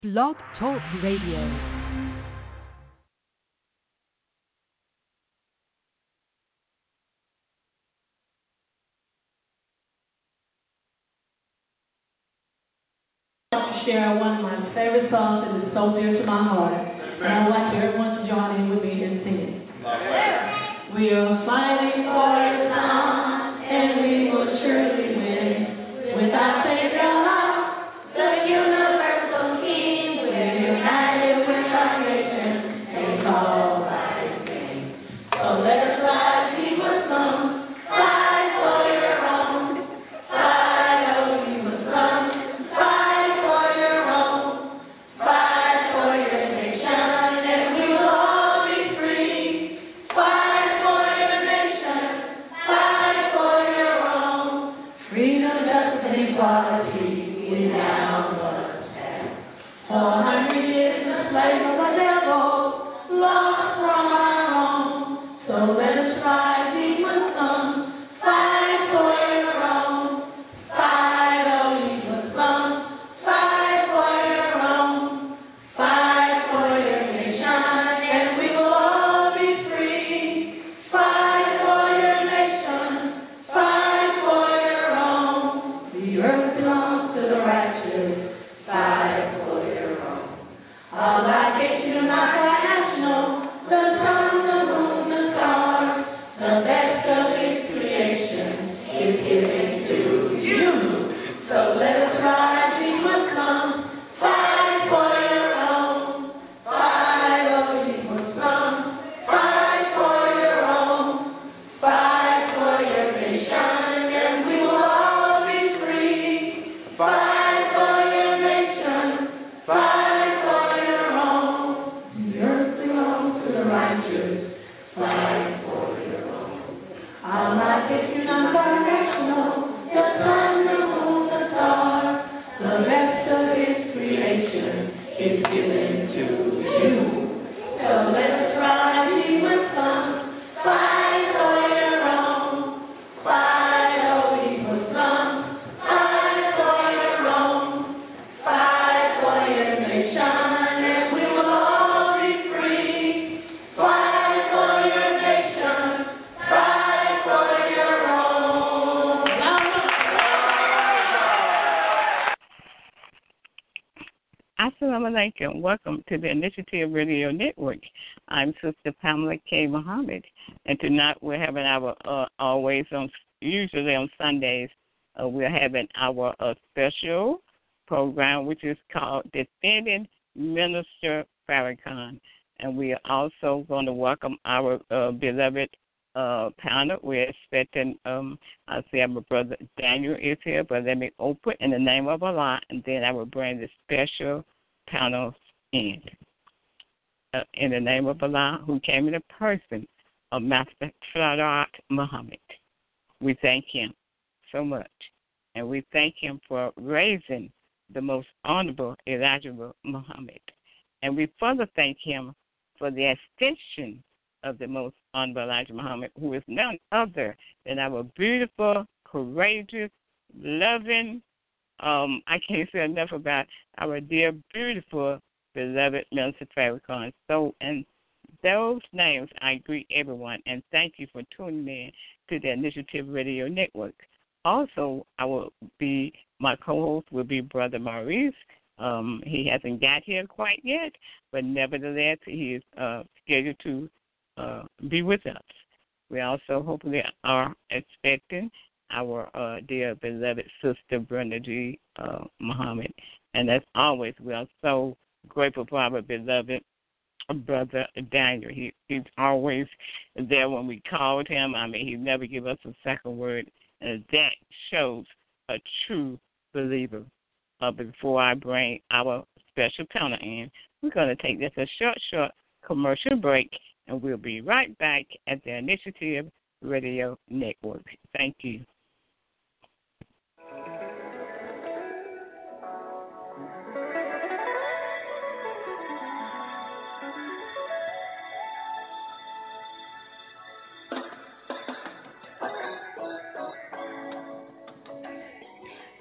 Blog Talk Radio. Share one of my favorite songs that is so dear to my heart. And I would like everyone to join in with me and sing it. We are fighting for the song, and we will surely win. With our Savior love, the universal King, we're united with our nation, and called by His name. So let us rise, we must come, fight for your own. Fight, oh, we must come, fight for your own. Fight for your nation, and we will all be free. Fight for your nation, fight for your own. Freedom, justice, and equality we now must have. 400 years in the slave of the devil, lost from our own. So let us rise, we must come, fight for your own. Fight, oh, we must come, fight for your own. Fight for your nation, and we will all be free. Fight for your nation, fight for your own. The earth belongs to the righteous. Fight for your own. All our nations are national. The sun, the moon, the stars, the best of His creation is given to you. So let us rise, we must come, fight for your own. Fight, oh, we must come, fight for your own. Fight for your nation, and we will all be free. Fight for your nation, fight for your own. The earth belongs to the righteous. Fight for your own. Our life is unidirectional. The sun, the moon, the stars, the rest of His creation is given to you. So let us rise, we must come, fight for your own. Fight, oh, we must come, fight for your own. Fight for your nation, and we will all be free. Fight for your nation, fight for your own. Assalamu alaikum. Welcome to the Initiative Radio Network. I'm Sister Pamela K. Muhammad, and tonight we're having our usually on Sundays, we're having our special program, which is called Defending Minister Farrakhan, and we are also going to welcome our beloved panel. We're expecting, I see our brother Daniel is here, but let me open in the name of Allah, and then I will bring the special panels in. In the name of Allah, who came in the person of Master Sadat Muhammad. We thank him so much, and we thank him for raising the most honorable Elijah Muhammad. And we further thank him for the extension of the most honorable Elijah Muhammad, who is none other than our beautiful, courageous, loving, I can't say enough about our dear, beautiful, beloved Minister Farrakhan. So, and those names, I greet everyone, and thank you for tuning in to the Initiative Radio Network. Also, my co-host will be Brother Maurice. He hasn't got here quite yet, but nevertheless, he is scheduled to be with us. We also hopefully are expecting our dear beloved sister Brenda G. Muhammad. And as always, we are so grateful for our beloved brother Daniel. He's always there when we called him. I mean, he never give us a second word, and that shows a true believer. Before I bring our special panel in, we're going to take just a short commercial break, and we'll be right back at the Initiative Radio Network. Thank you.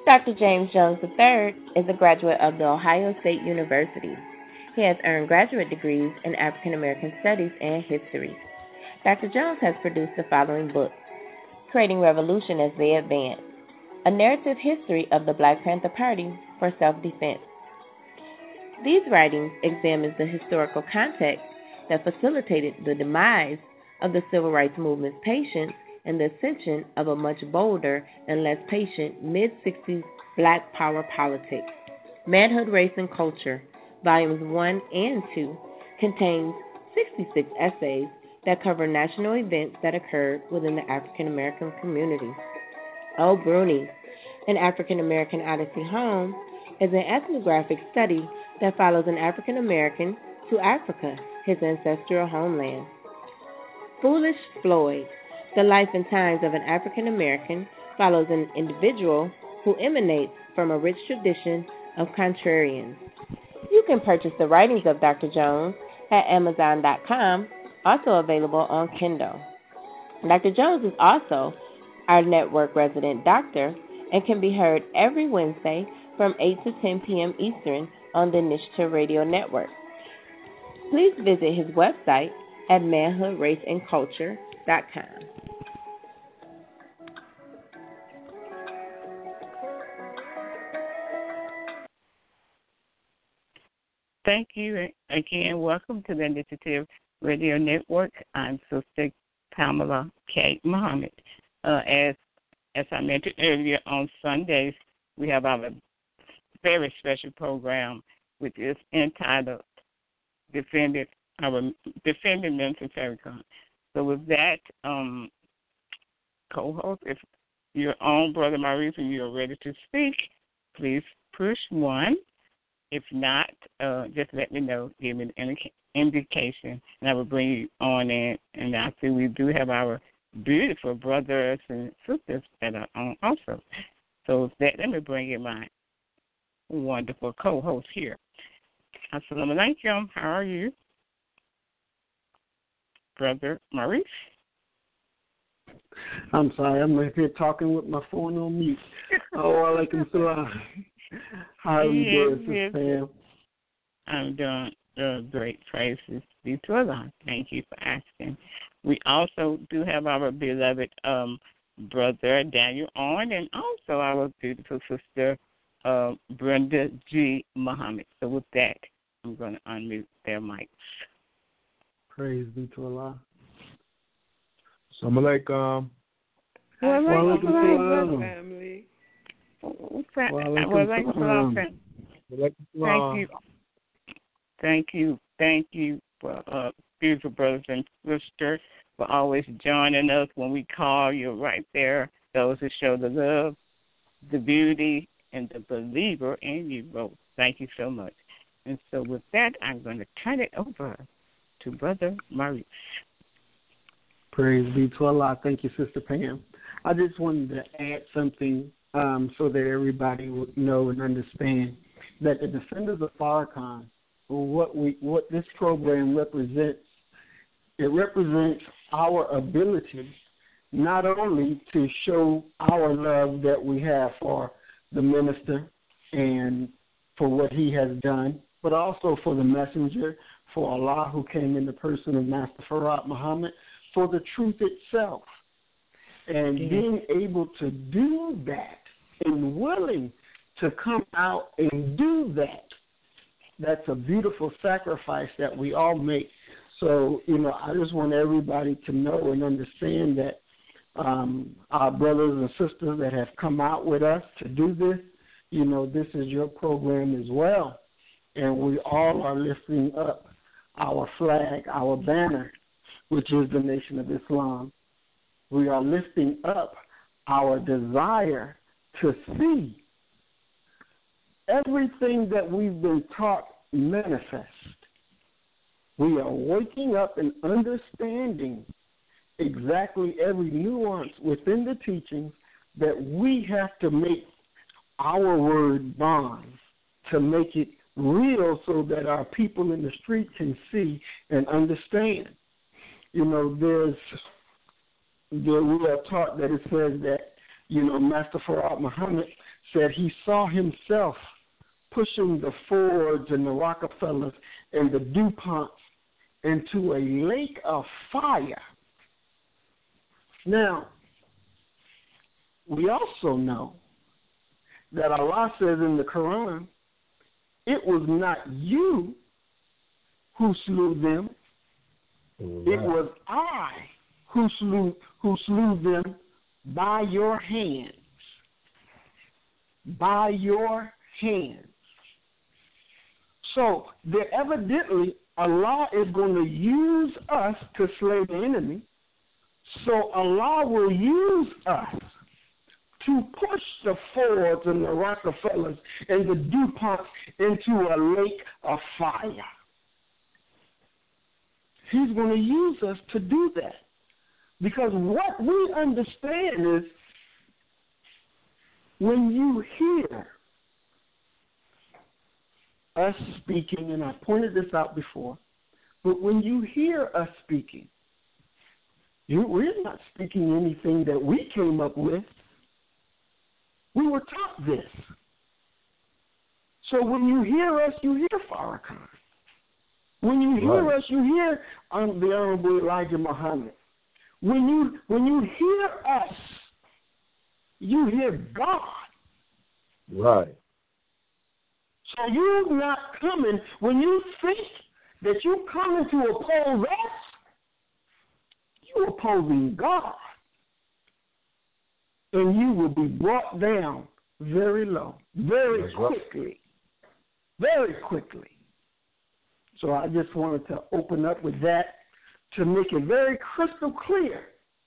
Dr. James Jones III is a graduate of The Ohio State University. He has earned graduate degrees in African American Studies and History. Dr. Jones has produced the following books: Creating Revolution as They Advance, A Narrative History of the Black Panther Party for Self-Defense. These writings examine the historical context that facilitated the demise of the civil rights movement's patience and the ascension of a much bolder and less patient mid-60s Black power politics. Manhood, Race, and Culture, Volumes 1 and 2, contains 66 essays that cover national events that occurred within the African American community. O. Bruni, An African American Odyssey Home, is an ethnographic study that follows an African American to Africa, his ancestral homeland. Foolish Floyd, The Life and Times of an African American, follows an individual who emanates from a rich tradition of contrarians. You can purchase the writings of Dr. Jones at Amazon.com, also available on Kindle. Dr. Jones is also our network resident doctor and can be heard every Wednesday from 8 to 10 p.m. Eastern on the Initiative Radio Network. Please visit his website at manhoodraceandculture.com. Thank you again. Welcome to the Initiative Radio Network. I'm Sister Pamela K. Muhammad. As I mentioned earlier, on Sundays we have our very special program, which is entitled Defending Minister Farrakhan. So with that, co-host, if you're on, Brother Maurice, and you're ready to speak, please push 1. If not, just let me know, give me an indication, and I will bring you on in. And I see we do have our beautiful brothers and sisters that are on also. So with that, let me bring in my wonderful co-host here. Assalamu alaikum. How are you, Brother Maurice? I'm sorry, I'm right here talking with my phone on mute. Oh, alaikum salam. How are you doing, Sister Pam? I'm doing great. Praises be to Allah. Thank you for asking. We also do have our beloved brother Daniel on, and also our beautiful sister Brenda G. Muhammad. So with that, I'm going to unmute their mics. Praise be to Allah. Assalamu alaikum. Wa alaikum salam, family. Thank you, beautiful brothers and sisters, for always joining us when we call. You're right there. Those who show the love, the beauty, and the believer in you both. Thank you so much. And so with that, I'm going to turn it over to Brother Maurice. Praise be to Allah. Thank you, Sister Pam. I just wanted to add something so that everybody would know and understand that the Defenders of Farrakhan, what this program represents, it represents our ability not only to show our love that we have for the minister and for what he has done, but also for the messenger, for Allah who came in the person of Master Farad Muhammad, for the truth itself. And being able to do that and willing to come out and do that, that's a beautiful sacrifice that we all make. So, I just want everybody to know and understand that our brothers and sisters that have come out with us to do this, this is your program as well. And we all are lifting up our flag, our banner, which is the Nation of Islam. We are lifting up our desire to see everything that we've been taught manifest. We are waking up and understanding exactly every nuance within the teachings that we have to make our word bond, to make it real so that our people in the street can see and understand. We are taught that it says that Master Farad Muhammad said he saw himself pushing the Fords and the Rockefellers and the DuPonts into a lake of fire. Now, we also know that Allah says in the Quran, it was not you who slew them, it was I who slew them by your hands. By your hands. So, evidently, Allah is going to use us to slay the enemy. So Allah will use us to push the Fords and the Rockefellers and the DuPonts into a lake of fire. He's going to use us to do that. Because what we understand is when you hear us speaking, and I pointed this out before, but when you hear us speaking, we're not speaking anything that we came up with. We were taught this. So when you hear us, you hear Farrakhan. When you hear us, you hear the Honorable Elijah Muhammad. When you hear us, you hear God. Right. So you're not coming, when you think that you're coming to oppose us, you're opposing God. And you will be brought down very low, very quickly. Very quickly. So I just wanted to open up with that to make it very crystal clear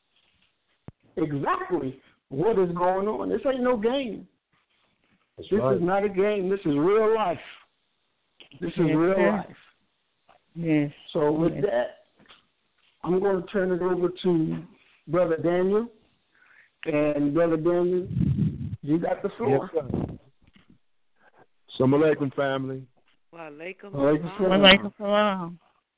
exactly what is going on. This ain't no game. This is not a game. This is real life. This is real life. Yes. So with that, I'm going to turn it over to Brother Daniel. And Brother Daniel, you got the floor. Yes, sir. Assalamu alaikum, family. Wa alaikum salam.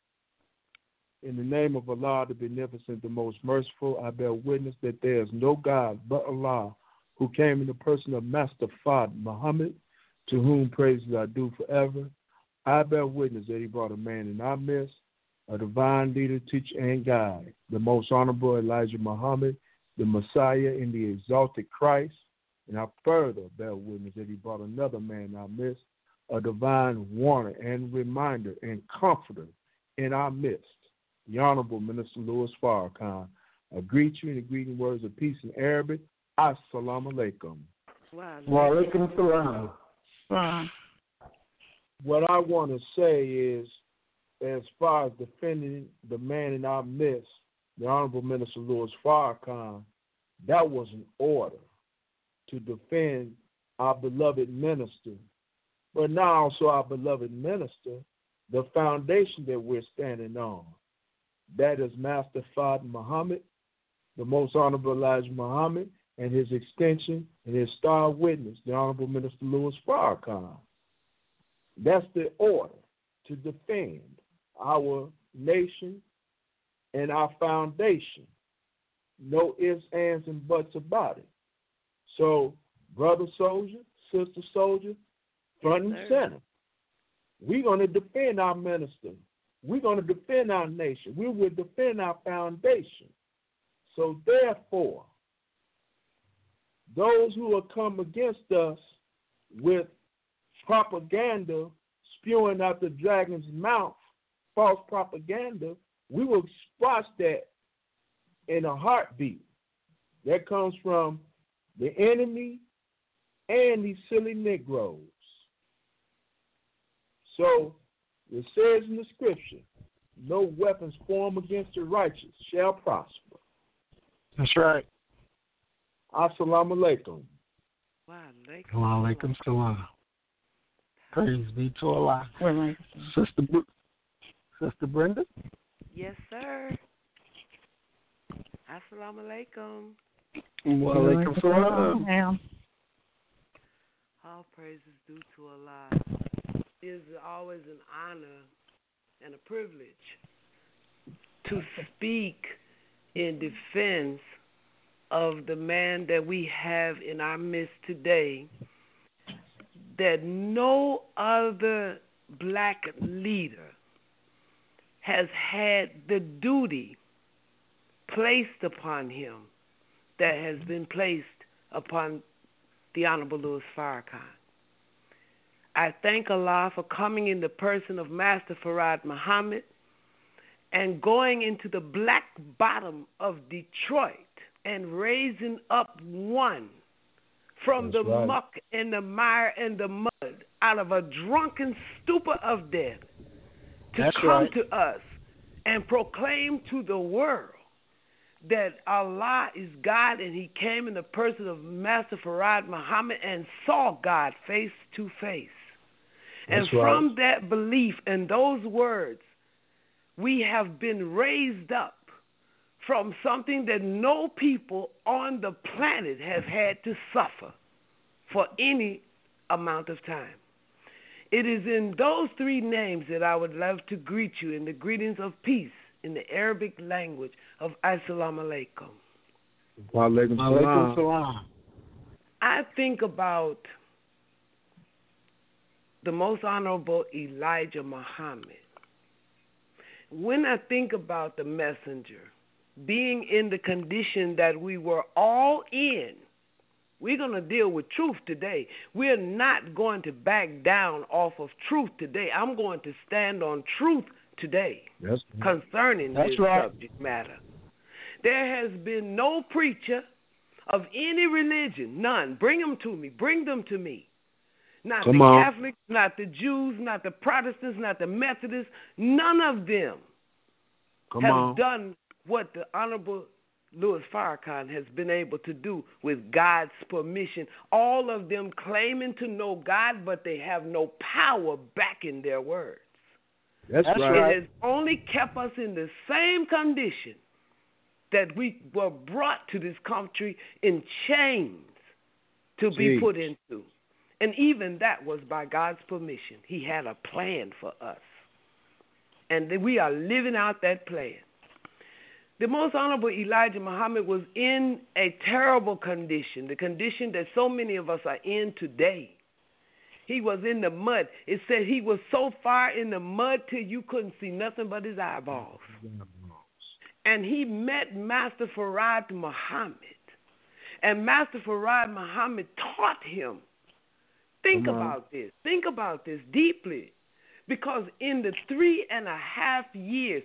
In the name of Allah, the Beneficent, the Most Merciful, I bear witness that there is no God but Allah, who came in the person of Master Fard Muhammad, to whom praises are due forever. I bear witness that he brought a man in our midst, a divine leader, teacher, and guide, the most honorable Elijah Muhammad, the Messiah and the exalted Christ. And I further bear witness that he brought another man in our midst, a divine warner and reminder and comforter in our midst, the Honorable Minister Louis Farrakhan. I greet you in the greeting words of peace in Arabic. Assalamu alaikum. Wa alaikum salam. What I want to say is, as far as defending the man in our midst, the Honorable Minister Louis Farrakhan, that was an order to defend our beloved minister. But now also our beloved minister, the foundation that we're standing on, that is Master Fard Muhammad, the most honorable Elijah Muhammad, and his extension and his star witness, the Honorable Minister Louis Farrakhan. That's the order to defend our nation and our foundation. No ifs, ands, and buts about it. So, brother soldier, sister soldier, front and center. We're going to defend our minister. We're going to defend our nation. We will defend our foundation. So, therefore, those who will come against us with propaganda spewing out the dragon's mouth, false propaganda, we will squash that in a heartbeat. That comes from the enemy and these silly Negroes. So, it says in the scripture, no weapons formed against the righteous shall prosper. That's right. Assalamu alaikum. Wa alaikum salam. Praise be to Allah. Sister Brenda? Yes, sir. Assalamu alaikum. Wa alaikum salam. All praises due to Allah. It is always an honor and a privilege to speak in defense of the man that we have in our midst today that no other black leader has had the duty placed upon him that has been placed upon the Honorable Louis Farrakhan. I thank Allah for coming in the person of Master Farad Muhammad and going into the black bottom of Detroit and raising up one from the muck and the mire and the mud out of a drunken stupor of death to come to us and proclaim to the world that Allah is God, and he came in the person of Master Farad Muhammad and saw God face to face. And from that belief and those words, we have been raised up from something that no people on the planet have had to suffer for any amount of time. It is in those three names that I would love to greet you in the greetings of peace in the Arabic language of Assalamu alaikum. Wa alaikum salam. I think about the most honorable Elijah Muhammad. When I think about the messenger being in the condition that we were all in, we're going to deal with truth today. We're not going to back down off of truth today. I'm going to stand on truth today concerning this subject matter. There has been no preacher of any religion, none. Bring them to me. Bring them to me. Not the Catholics, not the Jews, not the Protestants, not the Methodists. None of them have done what the Honorable Louis Farrakhan has been able to do with God's permission. All of them claiming to know God, but they have no power backing their words. That's right. It has only kept us in the same condition that we were brought to this country in chains to be put into. And even that was by God's permission. He had a plan for us. And we are living out that plan. The most honorable Elijah Muhammad was in a terrible condition, the condition that so many of us are in today. He was in the mud. It said he was so far in the mud till you couldn't see nothing but his eyeballs. And he met Master Farad Muhammad. And Master Farad Muhammad taught him. Think about this. Think about this deeply. Because in the 3.5 years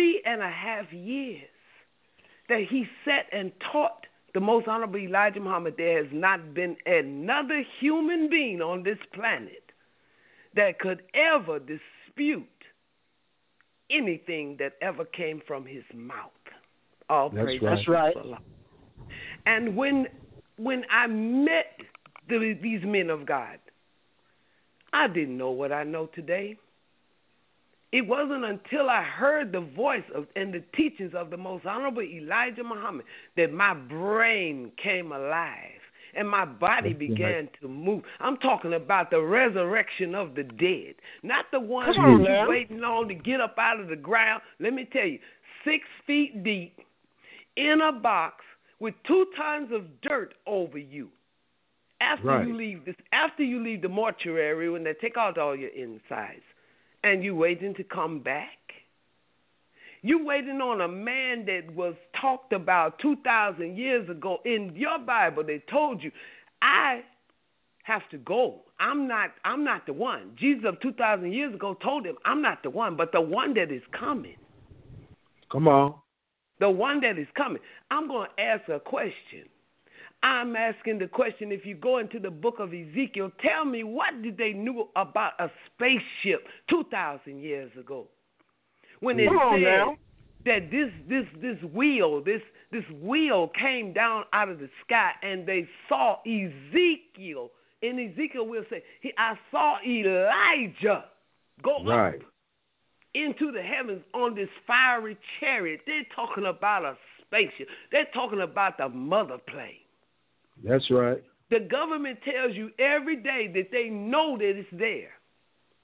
that he sat and taught the most honorable Elijah Muhammad, there has not been another human being on this planet that could ever dispute anything that ever came from his mouth. All praise. That's right. And when I met these men of God, I didn't know what I know today. It wasn't until I heard the voice and the teachings of the most honorable Elijah Muhammad that my brain came alive and my body began to move. I'm talking about the resurrection of the dead, not the ones who you're waiting on to get up out of the ground. Let me tell you, 6 feet deep in a box with 2 tons of dirt over you. After you leave the mortuary, when they take out all your insides, and you waiting to come back? You waiting on a man that was talked about 2,000 years ago. In your Bible, they told you, I have to go. I'm not the one. Jesus of 2,000 years ago told him, I'm not the one, but the one that is coming. Come on. The one that is coming. I'm going to ask a question. I'm asking the question, if you go into the book of Ezekiel, tell me, what did they knew about a spaceship 2,000 years ago? When it said that this wheel came down out of the sky, and they saw Ezekiel. In Ezekiel, we'll say, I saw Elijah go up into the heavens on this fiery chariot. They're talking about a spaceship. They're talking about the mother plane. That's right. The government tells you every day that they know that it's there.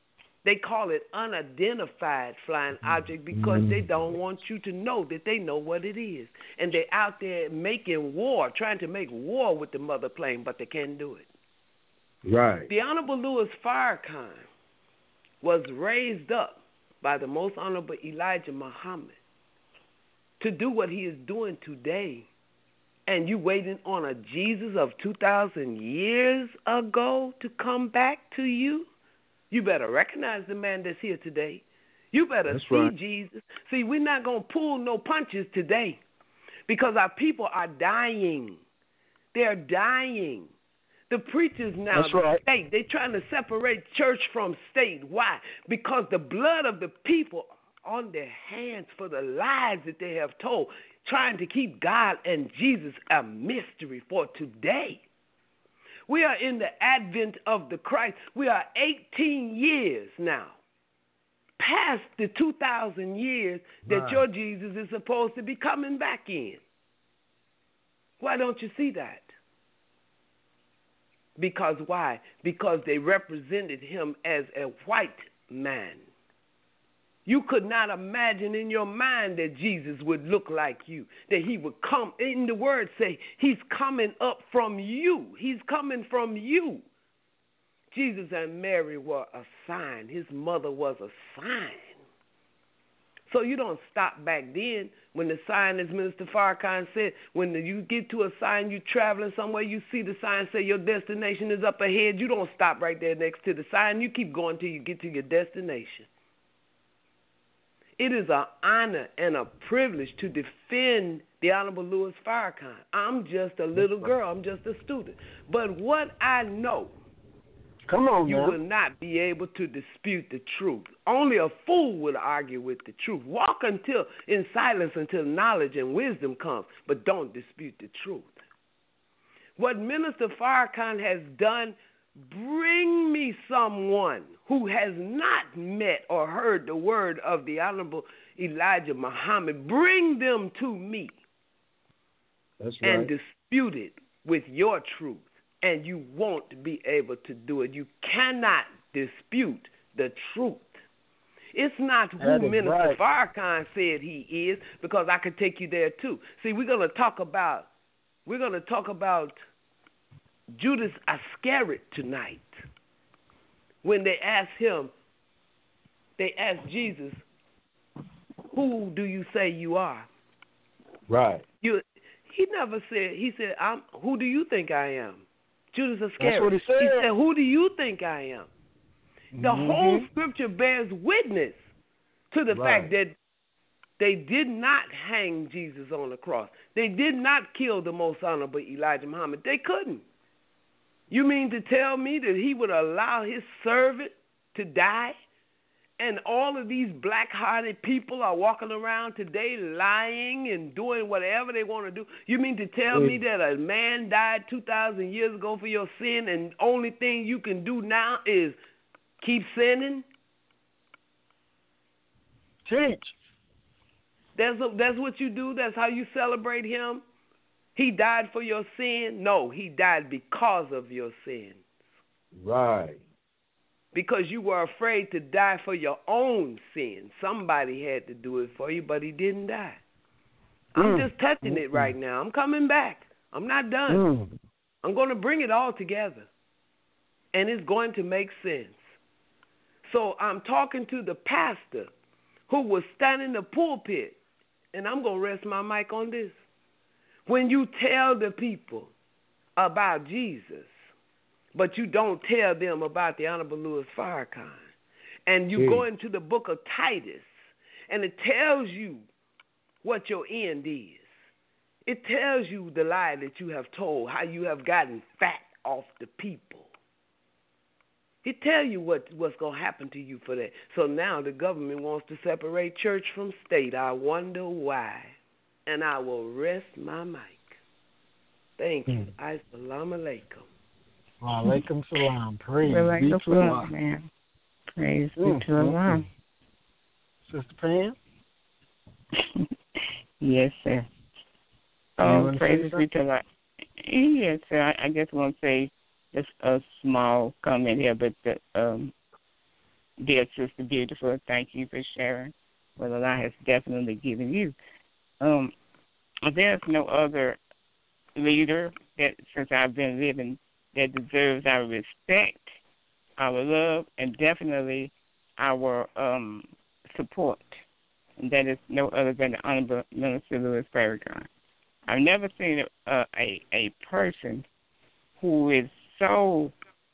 They call it unidentified flying object because they don't want you to know that they know what it is. And they're out there making war, trying to make war with the mother plane, but they can't do it. Right. The Honorable Louis Farrakhan was raised up by the Most Honorable Elijah Muhammad to do what he is doing today. And you waiting on a Jesus of 2,000 years ago to come back to you? You better recognize the man that's here today. You better see Jesus. See, we're not going to pull no punches today because our people are dying. They're dying. The preachers now, state, they're trying to separate church from state. Why? Because the blood of the people are on their hands for the lies that they have told, trying to keep God and Jesus a mystery for today. We are in the advent of the Christ. We are 18 years now, past the 2,000 years that your Jesus is supposed to be coming back in. Why don't you see that? Because why? Because they represented him as a white man. You could not imagine in your mind that Jesus would look like you, that he would come. In the word say, he's coming up from you. He's coming from you. Jesus and Mary were a sign. His mother was a sign. So you don't stop back then when the sign, as Minister Farrakhan said, when you get to a sign, you're traveling somewhere, you see the sign say your destination is up ahead. You don't stop right there next to the sign. You keep going till you get to your destination. It is an honor and a privilege to defend the Honorable Louis Farrakhan. I'm just a little girl. I'm just a student. But what I know, you will not be able to dispute the truth. Only a fool would argue with the truth. Walk in silence until knowledge and wisdom comes, but don't dispute the truth. What Minister Farrakhan has done, bring me someone who has not met or heard the word of the Honorable Elijah Muhammad. Bring them to me. That's right. And dispute it with your truth. And you won't be able to do it. You cannot dispute the truth. It's not who Minister Farrakhan said he is, because I could take you there too. See, we're going to talk about Judas Iscariot tonight. When they asked Jesus, who do you say you are? Right. He never said, he said, who do you think I am? Judas Iscariot. That's what he said. He said, who do you think I am? The whole scripture bears witness to the fact that they did not hang Jesus on the cross. They did not kill the Most Honorable Elijah Muhammad. They couldn't. You mean to tell me that he would allow his servant to die? And all of these black-hearted people are walking around today lying and doing whatever they want to do. You mean to tell me that a man died 2,000 years ago for your sin, and the only thing you can do now is keep sinning? Teach. That's what you do? That's how you celebrate him? He died for your sin? No, he died because of your sin. Right. Because you were afraid to die for your own sin. Somebody had to do it for you, but he didn't die. I'm just touching it right now. I'm coming back. I'm not done. I'm going to bring it all together. And it's going to make sense. So I'm talking to the pastor who was standing in the pulpit, and I'm going to rest my mic on this. When you tell the people about Jesus, but you don't tell them about the Honorable Louis Farrakhan, and you go into the book of Titus, and it tells you what your end is. It tells you the lie that you have told, how you have gotten fat off the people. It tells you what's going to happen to you for that. So now the government wants to separate church from state. I wonder why. And I will rest my mic. Thank you. Assalamu alaikum. Wa alaikum salam. Praise be to Allah. Man. Praise be to Allah. Sister Pam? Yes, sir. Praise be to Allah. Yes, sir. I just want to say just a small comment here, but dear Sister Beautiful. Thank you for sharing what Allah has definitely given you. There's no other leader that, since I've been living, that deserves our respect, our love, and definitely our support. And that is no other than the Honorable Minister Louis Farrakhan. I've never seen a person who is so,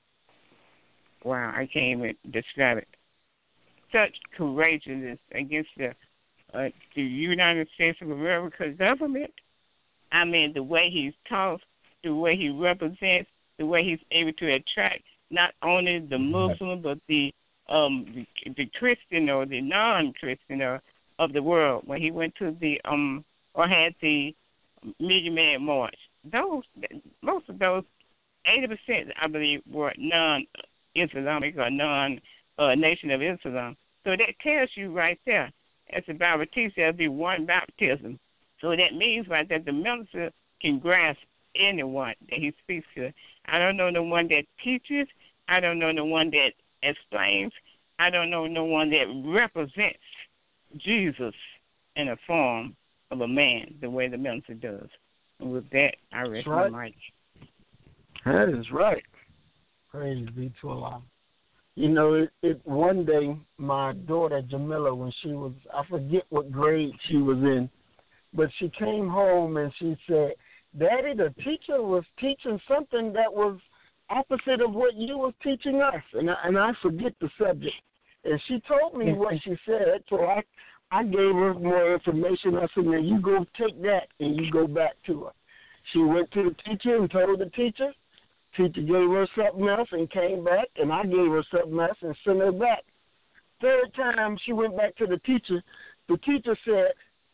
wow, I can't even describe it, such courageousness against the United States of America government. I mean, the way he's taught, the way he represents, the way he's able to attract not only the Muslim but the Christian or the non-Christian of the world. When he went to the or had the Million Man March, most of those 80%, I believe, were non-Islamic or non-Nation of Islam. So that tells you right there, as the Bible teaches, there'll be one baptism. So that means right that the minister can grasp anyone that he speaks to. I don't know the one that teaches. I don't know the one that explains. I don't know no one that represents Jesus in a form of a man, the way the minister does. And with that, I rest my mic. That is right. Praise be to Allah. You know, one day, my daughter Jamila, when she was, I forget what grade she was in, but she came home and she said, Daddy, the teacher was teaching something that was opposite of what you was teaching us. And I forget the subject. And she told me what she said, so I gave her more information. I said, now you go take that and you go back to her. She went to the teacher and told the teacher. Teacher gave her something else and came back, and I gave her something else and sent her back. Third time she went back to the teacher. The teacher said,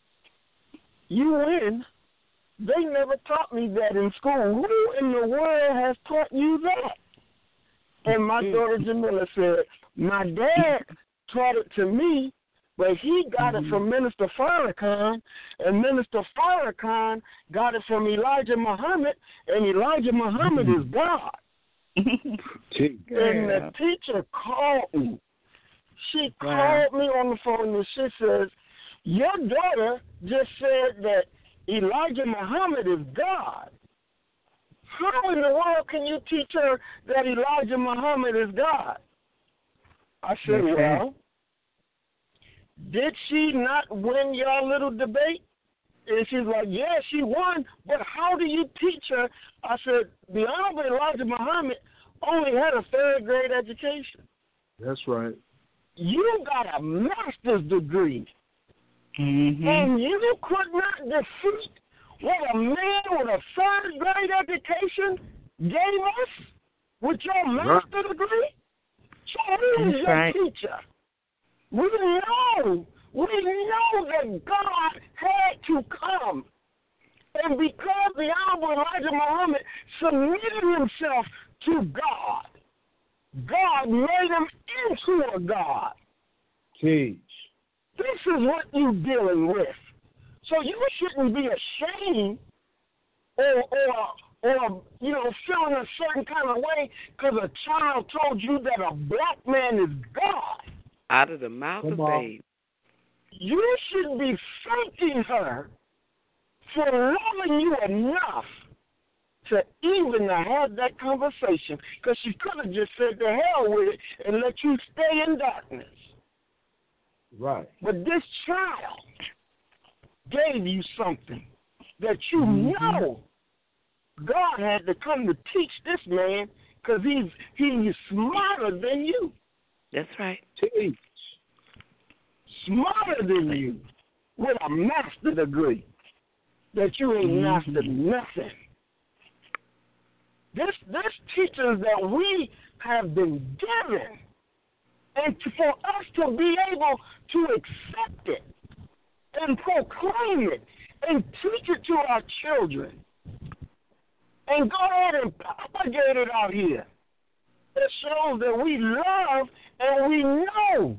you win. They never taught me that in school. Who in the world has taught you that? And my daughter Jamila said, my dad taught it to me, but he got it from Minister Farrakhan, and Minister Farrakhan got it from Elijah Muhammad, and Elijah Muhammad is God. And the teacher called me. She called me on the phone, and she says, your daughter just said that Elijah Muhammad is God. How in the world can you teach her that Elijah Muhammad is God? I said, well, did she not win your little debate? And she's like, yeah, she won, but how do you teach her? I said, the Honorable Elijah Muhammad only had a third grade education. That's right. You got a master's degree. And you could not defeat what a man with a third grade education gave us with your master's degree? So who is your teacher? We know that God had to come. And because the Honorable Elijah Muhammad submitted himself to God, God made him into a God. Teach. This is what you're dealing with. So you shouldn't be ashamed or feeling a certain kind of way because a child told you that a black man is God. Out of the mouth of babes. You should be thanking her for loving you enough to even have that conversation, because she could have just said to hell with it and let you stay in darkness. Right. But this child gave you something that you know God had to come to teach this man because he's smarter than you. That's right. Teach. Smarter than you with a master degree that you ain't mastered nothing. This teaches that we have been given, and for us to be able to accept it and proclaim it and teach it to our children and go ahead and propagate it out here. It shows that we love and we know.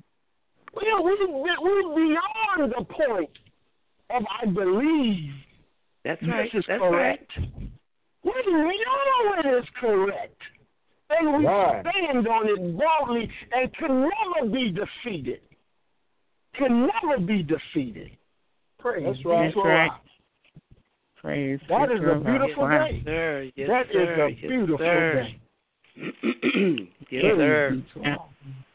We're beyond the point of I believe. That's right. This is That's correct. Right. We know it is correct. and we Right. stand on it boldly and can never be defeated. Can never be defeated. Praise That's right. That's right. Praise That the is a Lord. beautiful Wow. day. Sir, yes, That is sir. a beautiful yes, day. sir. yes, Praise sir. be to Yeah. God.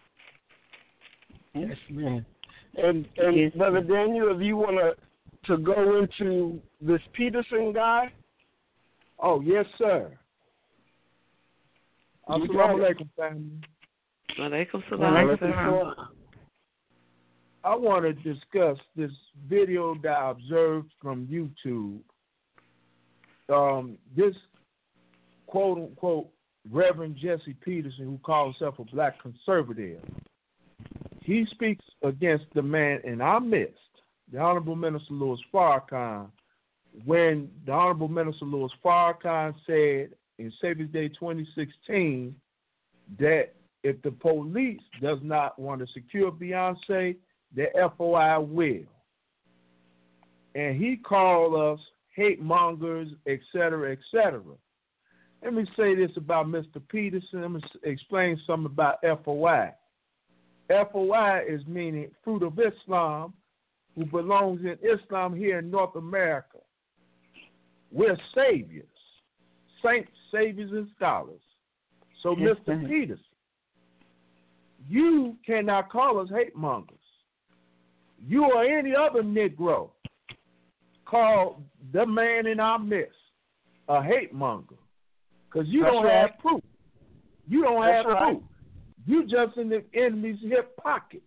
Yes, man. And Yes. Brother Daniel, if you want to go into this Peterson guy, Oh, yes, sir. You got Assalamu it. alaikum, family. Alaikum Well, salam, like sir. I want to discuss this video that I observed from YouTube. This quote-unquote Reverend Jesse Peterson, who calls himself a black conservative, he speaks against the man in our midst, the Honorable Minister Louis Farrakhan, when the Honorable Minister Louis Farrakhan said in Savior's Day 2016 that if the police does not want to secure Beyonce, the FOI will. And he called us hate mongers, et cetera, et cetera. Let me say this about Mr. Peterson. Let me explain something about FOI. FOI is meaning Fruit of Islam, who belongs in Islam here in North America. We're saviors, saints, saviors, and scholars. So, Yes, Mr. sir. Peterson, you cannot call us hate mongers. You or any other Negro call the man in our midst a hate monger, because you That's don't right. have proof. You don't That's have right. proof. You just in the enemy's hip pocket.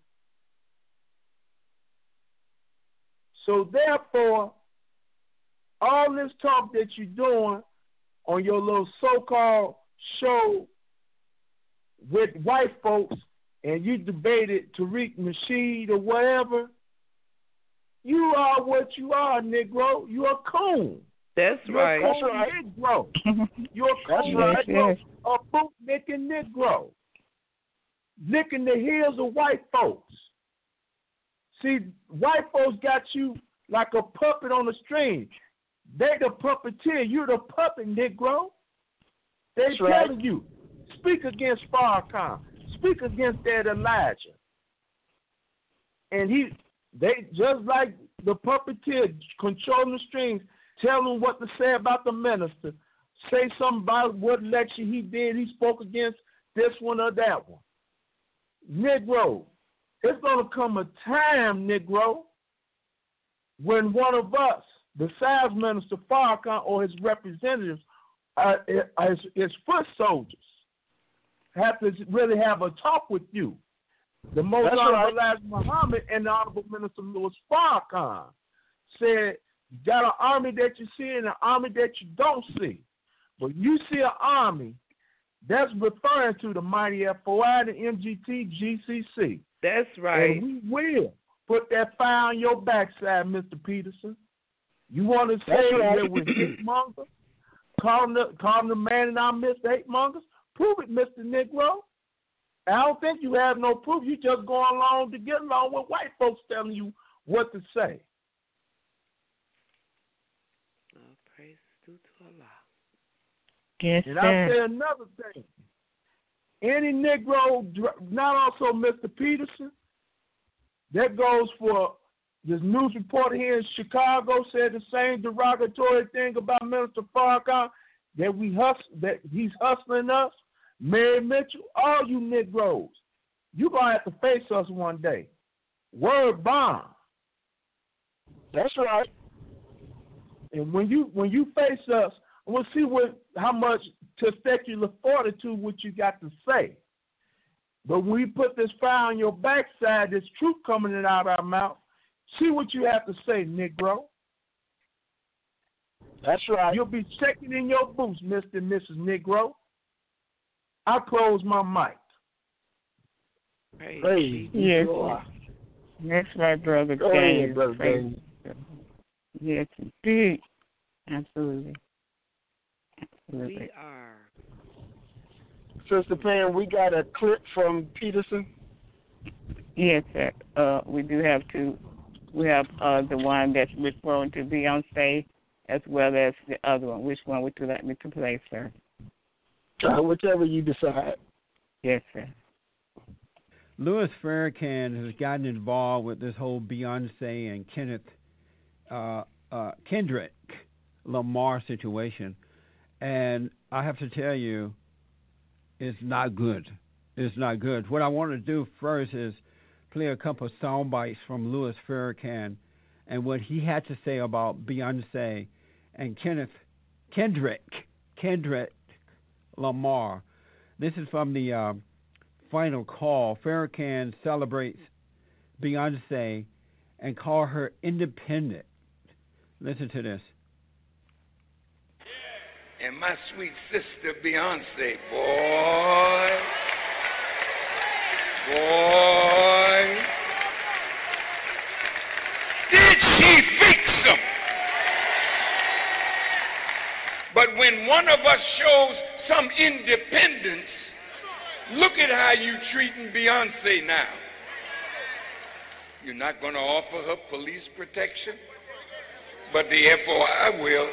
So therefore, all this talk that you're doing on your little so-called show with white folks, and you debated Tariq Nasheed or whatever, you are what you are, Negro. You're a coon. That's You're right. a coon Negro. You're a That's coon right. Negro. Yes. A boot-nicking Negro. Licking the heels of white folks. See, white folks got you like a puppet on a string. They the puppeteer. You're the puppet, Negro. They That's right. telling you, speak against Farrakhan. Speak against that Elijah. And they just like the puppeteer controlling the strings, tell them what to say about the minister. Say something about what lecture he did. He spoke against this one or that one. Negro, it's going to come a time, Negro, when one of us, besides Minister Farrakhan or his representatives, his foot soldiers, have to really have a talk with you. The Most That's Honorable right. Elijah Muhammad and the Honorable Minister Louis Farrakhan said, you got an army that you see and an army that you don't see. But you see an army, that's referring to the mighty FOI, the MGT, GCC. That's right. And we will put that fire on your backside, Mr. Peterson. You want to say That's right. that we're hate mongers? Calling the man in our midst hate mongers? Prove it, Mr. Negro. I don't think you have no proof. You just going along to get along with white folks telling you what to say. Praise due to Allah. Yes, And I'll sir. say another thing. Any Negro, not also Mr. Peterson, that goes for this news reporter here in Chicago said the same derogatory thing about Minister Farrakhan, that he's hustling us. Mary Mitchell, all you Negroes, you're going to have to face us one day. Word bond. That's right. And when you face us, we'll see how much testicular fortitude what you got to say. But when we put this fire on your backside, this truth coming out of our mouth, see what you have to say, Negro. That's right. You'll be checking in your boots, Mr. and Mrs. Negro. I close my mic. Praise be Yes. to Allah. That's right, Brother Go ahead, Daniel. Brother Praise Daniel. Yes, indeed. Absolutely. Absolutely. We are. Sister Pam, we got a clip from Peterson. Yes, sir. We do have two. We have the one that's referring to Beyonce as well as the other one. Which one would you like me to play, sir? Whichever you decide. Yes, sir. Louis Farrakhan has gotten involved with this whole Beyonce and Kendrick Lamar situation, and I have to tell you, it's not good. It's not good. What I want to do first is play a couple of sound bites from Louis Farrakhan and what he had to say about Beyonce and Kendrick Lamar. This is from the Final Call. Farrakhan celebrates Beyonce and call her independent. Listen to this. And my sweet sister Beyonce, boy, did she fix them? But when one of us shows some independence, look at how you treating Beyonce now. You're not going to offer her police protection, but the FOI will.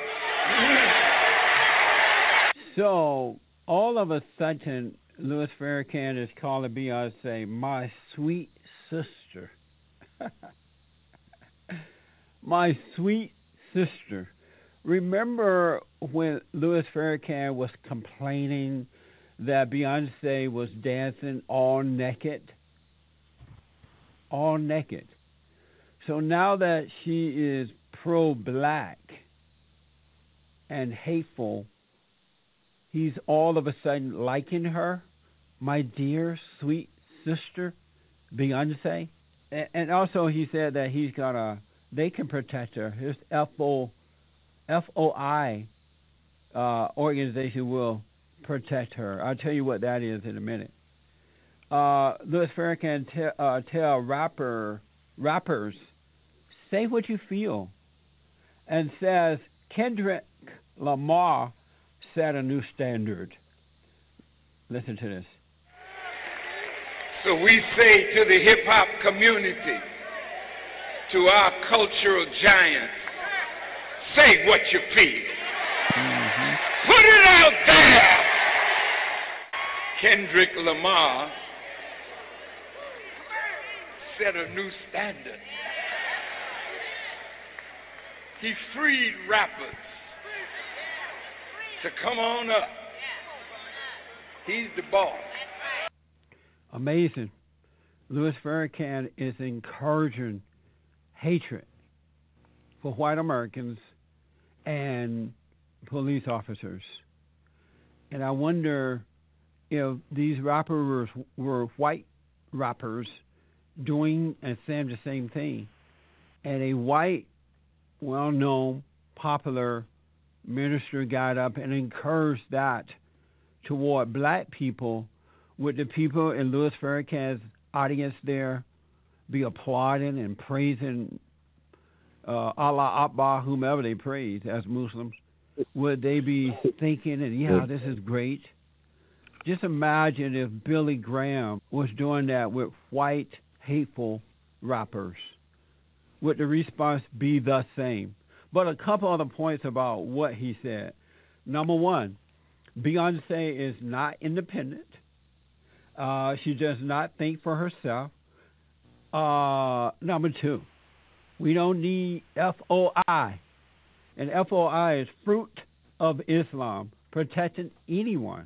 So, all of a sudden, Louis Farrakhan is calling Beyonce my sweet sister. My sweet sister. Remember when Louis Farrakhan was complaining that Beyonce was dancing all naked? All naked. So now that she is pro-black and hateful, he's all of a sudden liking her, my dear sweet sister, Beyonce. And also he said that they can protect her. His FOI organization will protect her. I'll tell you what that is in a minute. Louis Farrakhan tell rappers, say what you feel, and says Kendrick Lamar set a new standard. Listen to this. So we say to the hip-hop community, to our cultural giants, say what you feel. Mm-hmm. Put it out there. Kendrick Lamar set a new standard. He freed rappers to come on up. He's the boss. Amazing. Louis Farrakhan is encouraging hatred for white Americans and police officers. And I wonder if these rappers were white rappers doing and saying the same thing, and a white, well-known, popular minister got up and encouraged that toward black people, would the people in Louis Farrakhan's audience there be applauding and praising Allah Akbar, whomever they praise as Muslims? Would they be thinking, and yeah, this is great? Just imagine if Billy Graham was doing that with white, hateful rappers. Would the response be the same? But a couple other points about what he said. Number one, Beyonce is not independent. She does not think for herself. Number two, we don't need FOI. And FOI is Fruit of Islam, protecting anyone.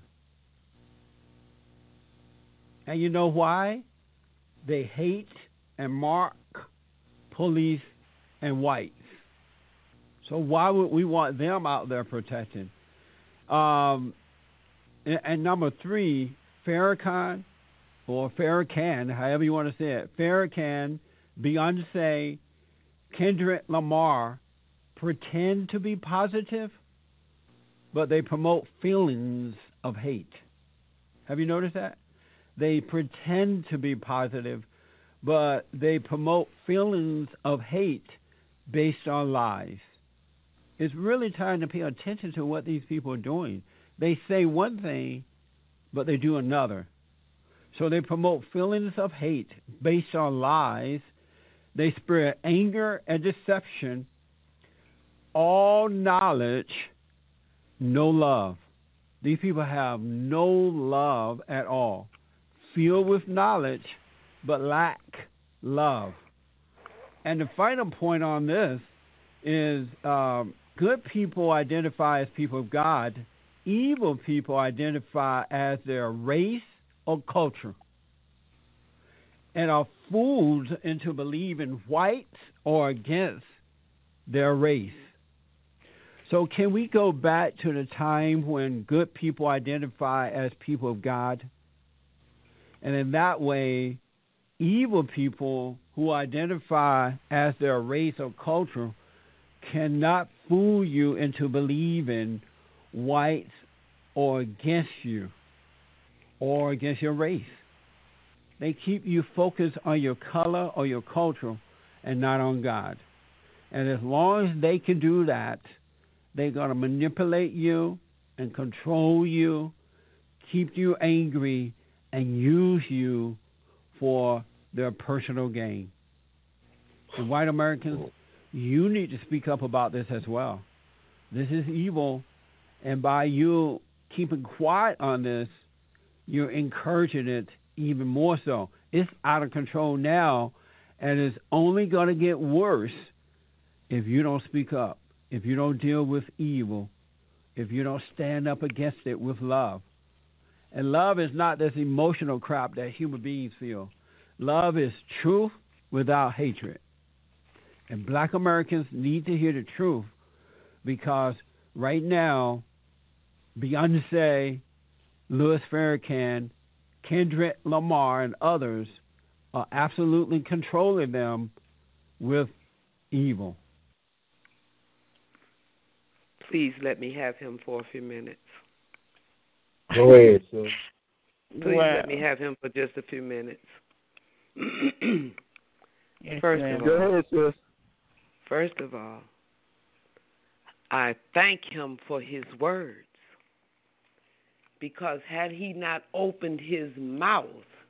And you know why? They hate and mark police and whites. So why would we want them out there protecting? And number three, Farrakhan, or Farrakhan, however you want to say it, Farrakhan, Beyonce, Kendrick Lamar pretend to be positive, but they promote feelings of hate. Have you noticed that? They pretend to be positive, but they promote feelings of hate based on lies. It's really time to pay attention to what these people are doing. They say one thing, but they do another. So they promote feelings of hate based on lies. They spread anger and deception, all knowledge, no love. These people have no love at all, filled with knowledge, but lack love. And the final point on this is good people identify as people of God. Evil people identify as their race or culture and are fooled into believing white or against their race. So can we go back to the time when good people identify as people of God? And in that way, evil people who identify as their race or culture cannot fool you into believing whites or against you or against your race. They keep you focused on your color or your culture and not on God. And as long as they can do that, they're going to manipulate you and control you, keep you angry, and use you for their personal gain. And white Americans, you need to speak up about this as well. This is evil, and by you keeping quiet on this, you're encouraging it even more so. It's out of control now, and it's only going to get worse if you don't speak up, if you don't deal with evil, if you don't stand up against it with love. And love is not this emotional crap that human beings feel. Love is truth without hatred. And black Americans need to hear the truth, because right now, Beyonce, Louis Farrakhan, Kendrick Lamar, and others are absolutely controlling them with evil. Please let me have him for a few minutes. Go ahead, sir. Please let me have him for just a few minutes. First of all, I thank him for his words, because had he not opened his mouth,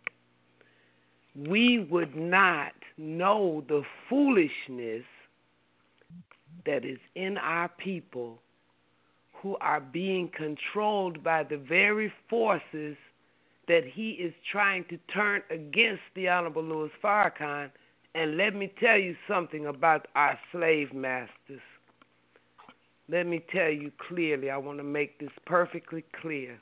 we would not know the foolishness that is in our people, who are being controlled by the very forces that he is trying to turn against the Honorable Louis Farrakhan. And let me tell you something about our slave masters. Let me tell you clearly, I want to make this perfectly clear.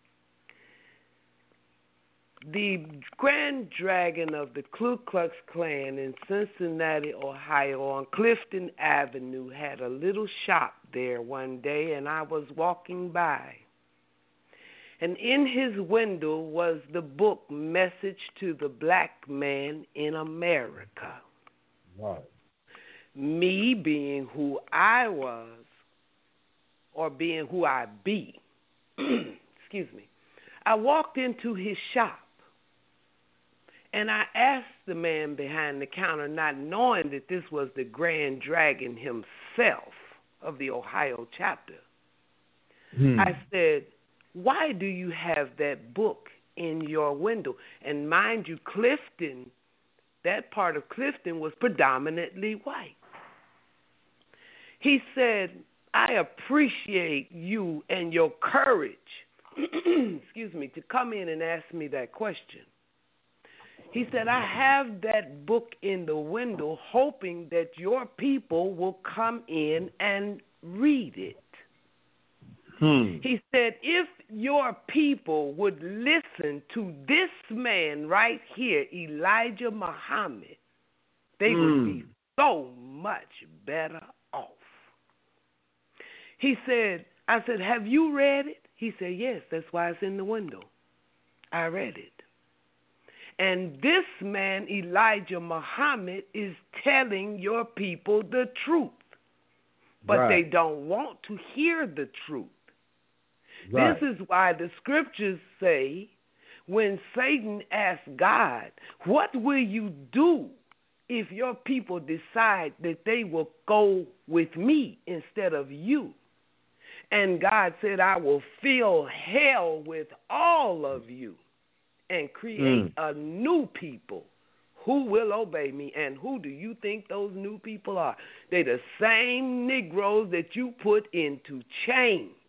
The Grand Dragon of the Ku Klux Klan in Cincinnati, Ohio, on Clifton Avenue, had a little shop there one day, and I was walking by. And in his window was the book, Message to the Black Man in America. Right. Me being who I was, or being who I be, excuse me, I walked into his shop. And I asked the man behind the counter, not knowing that this was the Grand Dragon himself of the Ohio chapter. I said, why do you have that book in your window? And mind you, Clifton, that part of Clifton was predominantly white. He said, I appreciate you and your courage, excuse me, to come in and ask me that question. He said, I have that book in the window hoping that your people will come in and read it. He said, if your people would listen to this man right here, Elijah Muhammad, they would be so much better off. He said, I said, have you read it? He said, yes, that's why it's in the window. I read it. And this man, Elijah Muhammad, is telling your people the truth. But they don't want to hear the truth. Right. This is why the scriptures say, when Satan asked God, what will you do if your people decide that they will go with me instead of you? And God said, I will fill hell with all of you and create a new people who will obey me. And who do you think those new people are? They're the same Negroes that you put into chains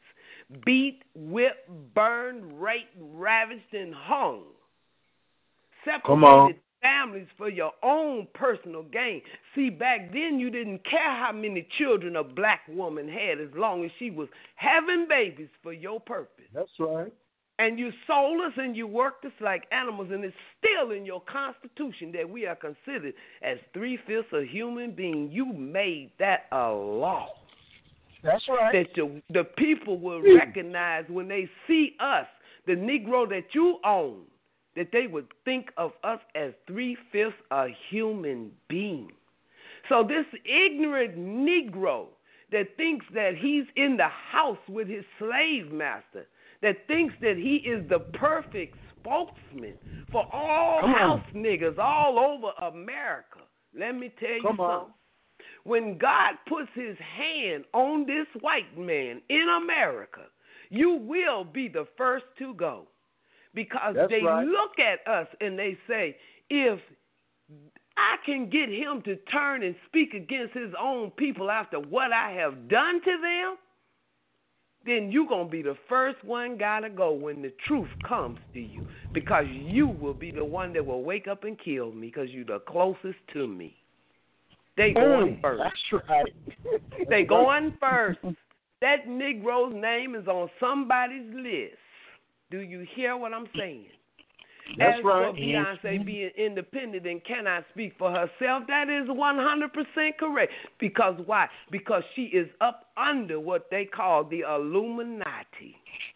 beat, whipped, burned, raped, ravaged, and hung. Separated families for your own personal gain. See, back then you didn't care how many children a black woman had as long as she was having babies for your purpose. That's right. And you sold us and you worked us like animals, and it's still in your Constitution that we are considered as 3/5 of human beings. You made that a law. That's right. That the people will recognize when they see us, the Negro that you own, that they would think of us as 3/5 a human being. So this ignorant Negro that thinks that he's in the house with his slave master, that thinks that he is the perfect spokesman for all house niggas all over America. Let me tell you something. When God puts his hand on this white man in America, you will be the first to go. Because they look at us and they say, if I can get him to turn and speak against his own people after what I have done to them, then you're going to be the first one got to go when the truth comes to you, because you will be the one that will wake up and kill me because you're the closest to me. They going first. That's right. They going first. That Negro's name is on somebody's list. Do you hear what I'm saying? That's As right. for Beyonce being independent and cannot speak for herself, that is 100% correct. Because why? Because she is up under what they call the Illuminati.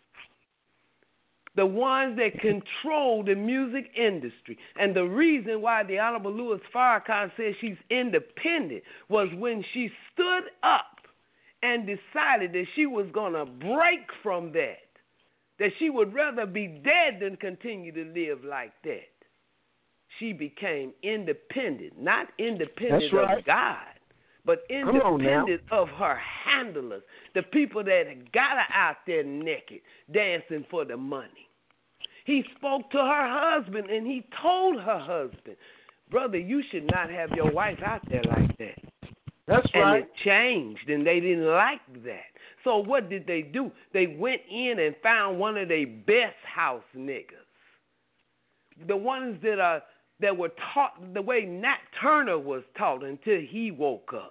The ones that control the music industry. And the reason why the Honorable Louis Farrakhan said she's independent was when she stood up and decided that she was going to break from that. That she would rather be dead than continue to live like that. She became independent, not independent of God, but independent of her handlers, the people that got her out there naked, dancing for the money. He spoke to her husband, and he told her husband, brother, you should not have your wife out there like that. That's right. And it changed, and they didn't like that. So what did they do? They went in and found one of their best house niggas. The ones that were taught the way Nat Turner was taught until he woke up.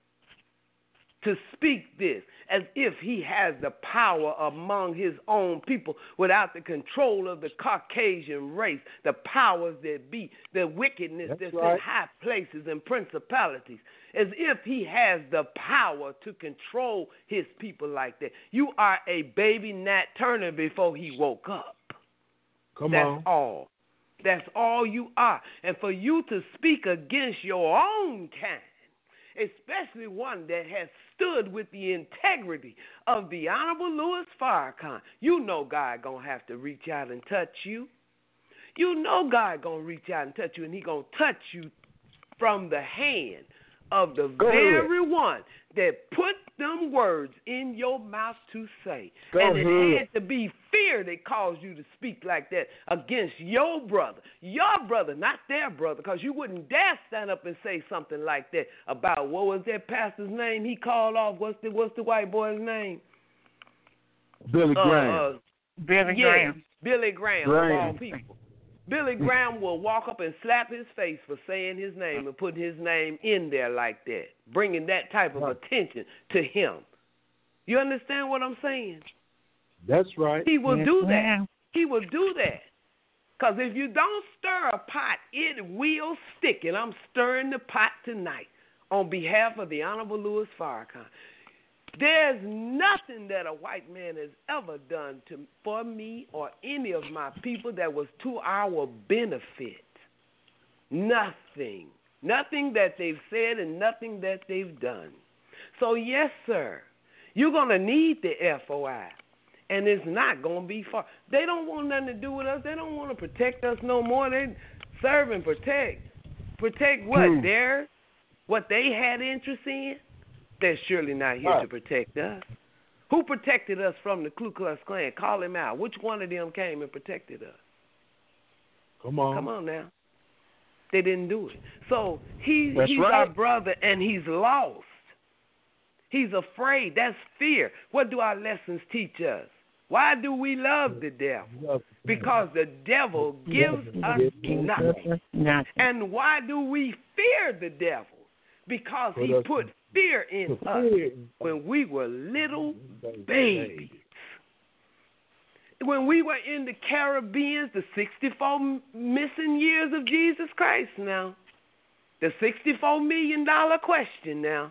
To speak this as if he has the power among his own people without the control of the Caucasian race, the powers that be, the wickedness that's in high places and principalities, as if he has the power to control his people like that. You are a baby Nat Turner before he woke up. That's all. That's all you are. And for you to speak against your own kind, especially one that has stood with the integrity of the Honorable Louis Farrakhan, you know God going to have to reach out and touch you. You know God going to reach out and touch you, and he going to touch you from the hand of the very one that put them words in your mouth to say. And it had to be fear that caused you to speak like that against your brother, not their brother, because you wouldn't dare stand up and say something like that about, what was that pastor's name he called off? What's the white boy's name? Billy Graham. Billy Graham, of all people. Billy Graham will walk up and slap his face for saying his name and putting his name in there like that, bringing that type of attention to him. You understand what I'm saying? That's right. He will do that. He will do that. Because if you don't stir a pot, it will stick. And I'm stirring the pot tonight on behalf of the Honorable Louis Farrakhan. There's nothing that a white man has ever done for me or any of my people that was to our benefit. Nothing. Nothing that they've said and nothing that they've done. So, yes, sir, you're going to need the FOI, and it's not going to be far. They don't want nothing to do with us. They don't want to protect us no more. They serve and protect. Protect what? What they had interest in? They're surely not here to protect us. Who protected us from the Ku Klux Klan? Call him out. Which one of them came and protected us? Come on now. They didn't do it. So he's our brother, and he's lost. He's afraid. That's fear. What do our lessons teach us? Why do we love the devil? Because the devil gives us nothing. And why do we fear the devil? Because he put fear in us when we were little babies. When we were in the Caribbean, the 64 missing years of Jesus Christ now. The $64 million question now.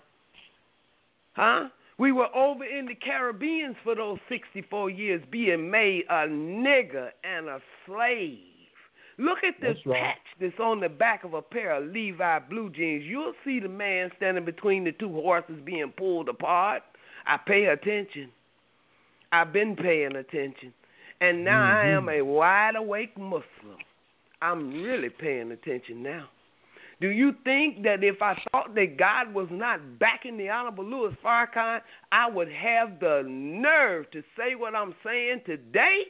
Huh? We were over in the Caribbean for those 64 years being made a nigger and a slave. Look at the patch that's on the back of a pair of Levi blue jeans. You'll see the man standing between the two horses being pulled apart. I pay attention. I've been paying attention. And now I am a wide-awake Muslim. I'm really paying attention now. Do you think that if I thought that God was not backing the Honorable Louis Farrakhan, I would have the nerve to say what I'm saying today?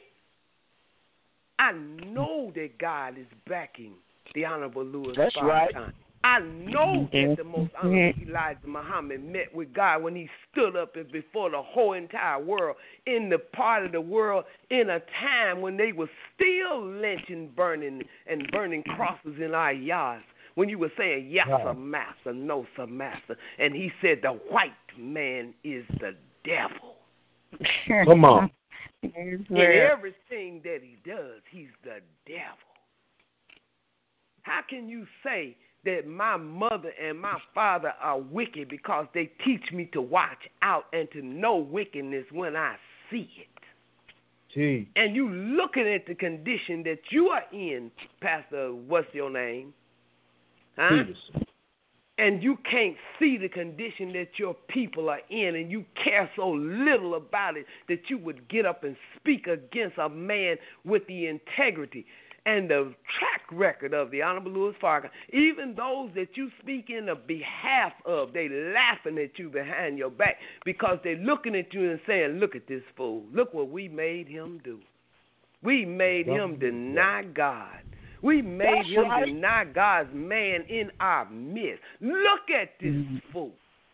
I know that God is backing the Honorable Louis Farrakhan. Right. I know that the most honorable Elijah Muhammad met with God when he stood up before the whole entire world in the part of the world in a time when they were still lynching, burning crosses in our yards. When you were saying, yes, sir, master, no, sir, master. And he said, the white man is the devil. Come on. In everything that he does, he's the devil. How can you say that my mother and my father are wicked because they teach me to watch out and to know wickedness when I see it? Gee. And you looking at the condition that you are in, Pastor, what's your name? Huh? And you can't see the condition that your people are in, and you care so little about it that you would get up and speak against a man with the integrity and the track record of the Honorable Louis Farrakhan. Even those that you speak in the behalf of, they laughing at you behind your back because they're looking at you and saying, look at this fool. Look what we made him do. We made him deny God. We made him deny God's man in our midst. Look at this fool.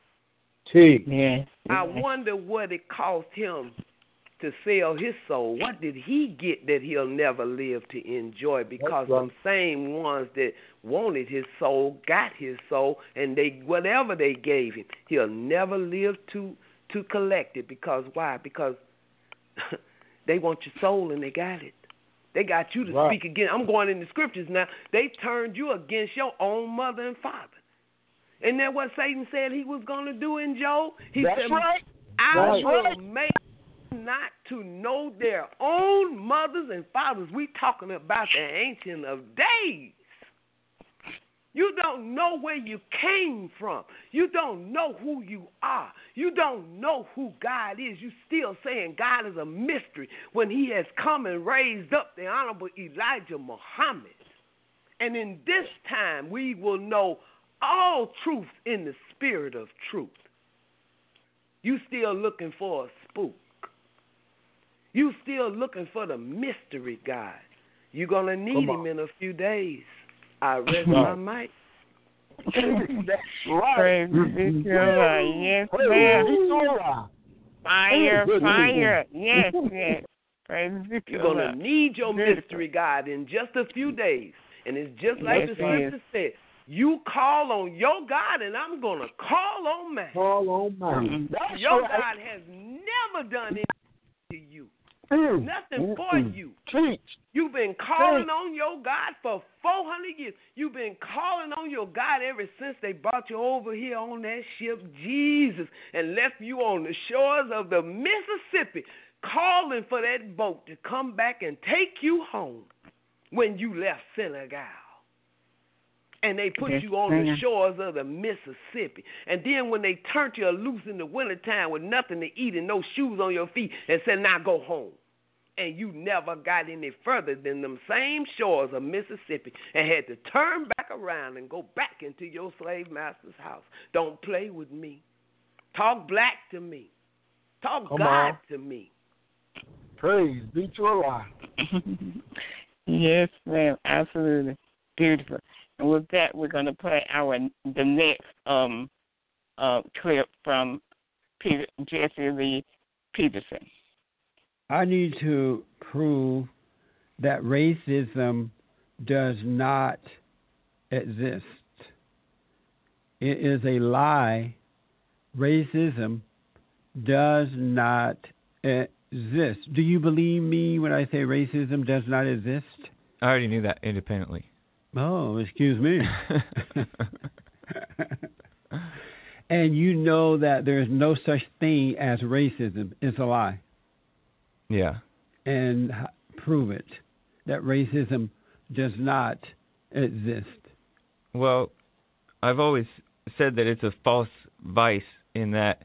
I wonder what it cost him to sell his soul. What did he get that he'll never live to enjoy? Because them same ones that wanted his soul got his soul, and they whatever they gave him, he'll never live to collect it. Because why? Because they want your soul and they got it. They got you to speak again. I'm going in the scriptures now. They turned you against your own mother and father. Isn't that what Satan said he was going to do in Job? He said, I will make not to know their own mothers and fathers. We talking about the Ancient of Days. You don't know where you came from. You don't know who you are. You don't know who God is. You still saying God is a mystery when he has come and raised up the Honorable Elijah Muhammad. And in this time, we will know all truth in the spirit of truth. You still looking for a spook. You still looking for the mystery God. You're going to need him in a few days. I rest my mic. That's right. Yes, ma'am. Fire. Yes. Praise You're going to need your mystery God in just a few days. And it's just like the scripture said. You call on your God, and I'm going to call on mine. Your God has never done anything to you. Nothing for you. You've been calling on your God for 400 years. You've been calling on your God ever since they brought you over here on that ship, Jesus, and left you on the shores of the Mississippi, calling for that boat to come back and take you home when you left Senegal. And they put you on the shores of the Mississippi. And then when they turned you loose in the wintertime with nothing to eat and no shoes on your feet and said, now go home. And you never got any further than them same shores of Mississippi and had to turn back around and go back into your slave master's house. Don't play with me. Talk black to me. Talk God to me. Praise be to Allah. Yes, ma'am. Absolutely. Beautiful. And with that, we're going to play the next clip from Jesse Lee Peterson. I need to prove that racism does not exist. It is a lie. Racism does not exist. Do you believe me when I say racism does not exist? I already knew that independently. Oh, excuse me. And you know that there is no such thing as racism. It's a lie. Yeah. And prove it, that racism does not exist. Well, I've always said that it's a false vice in that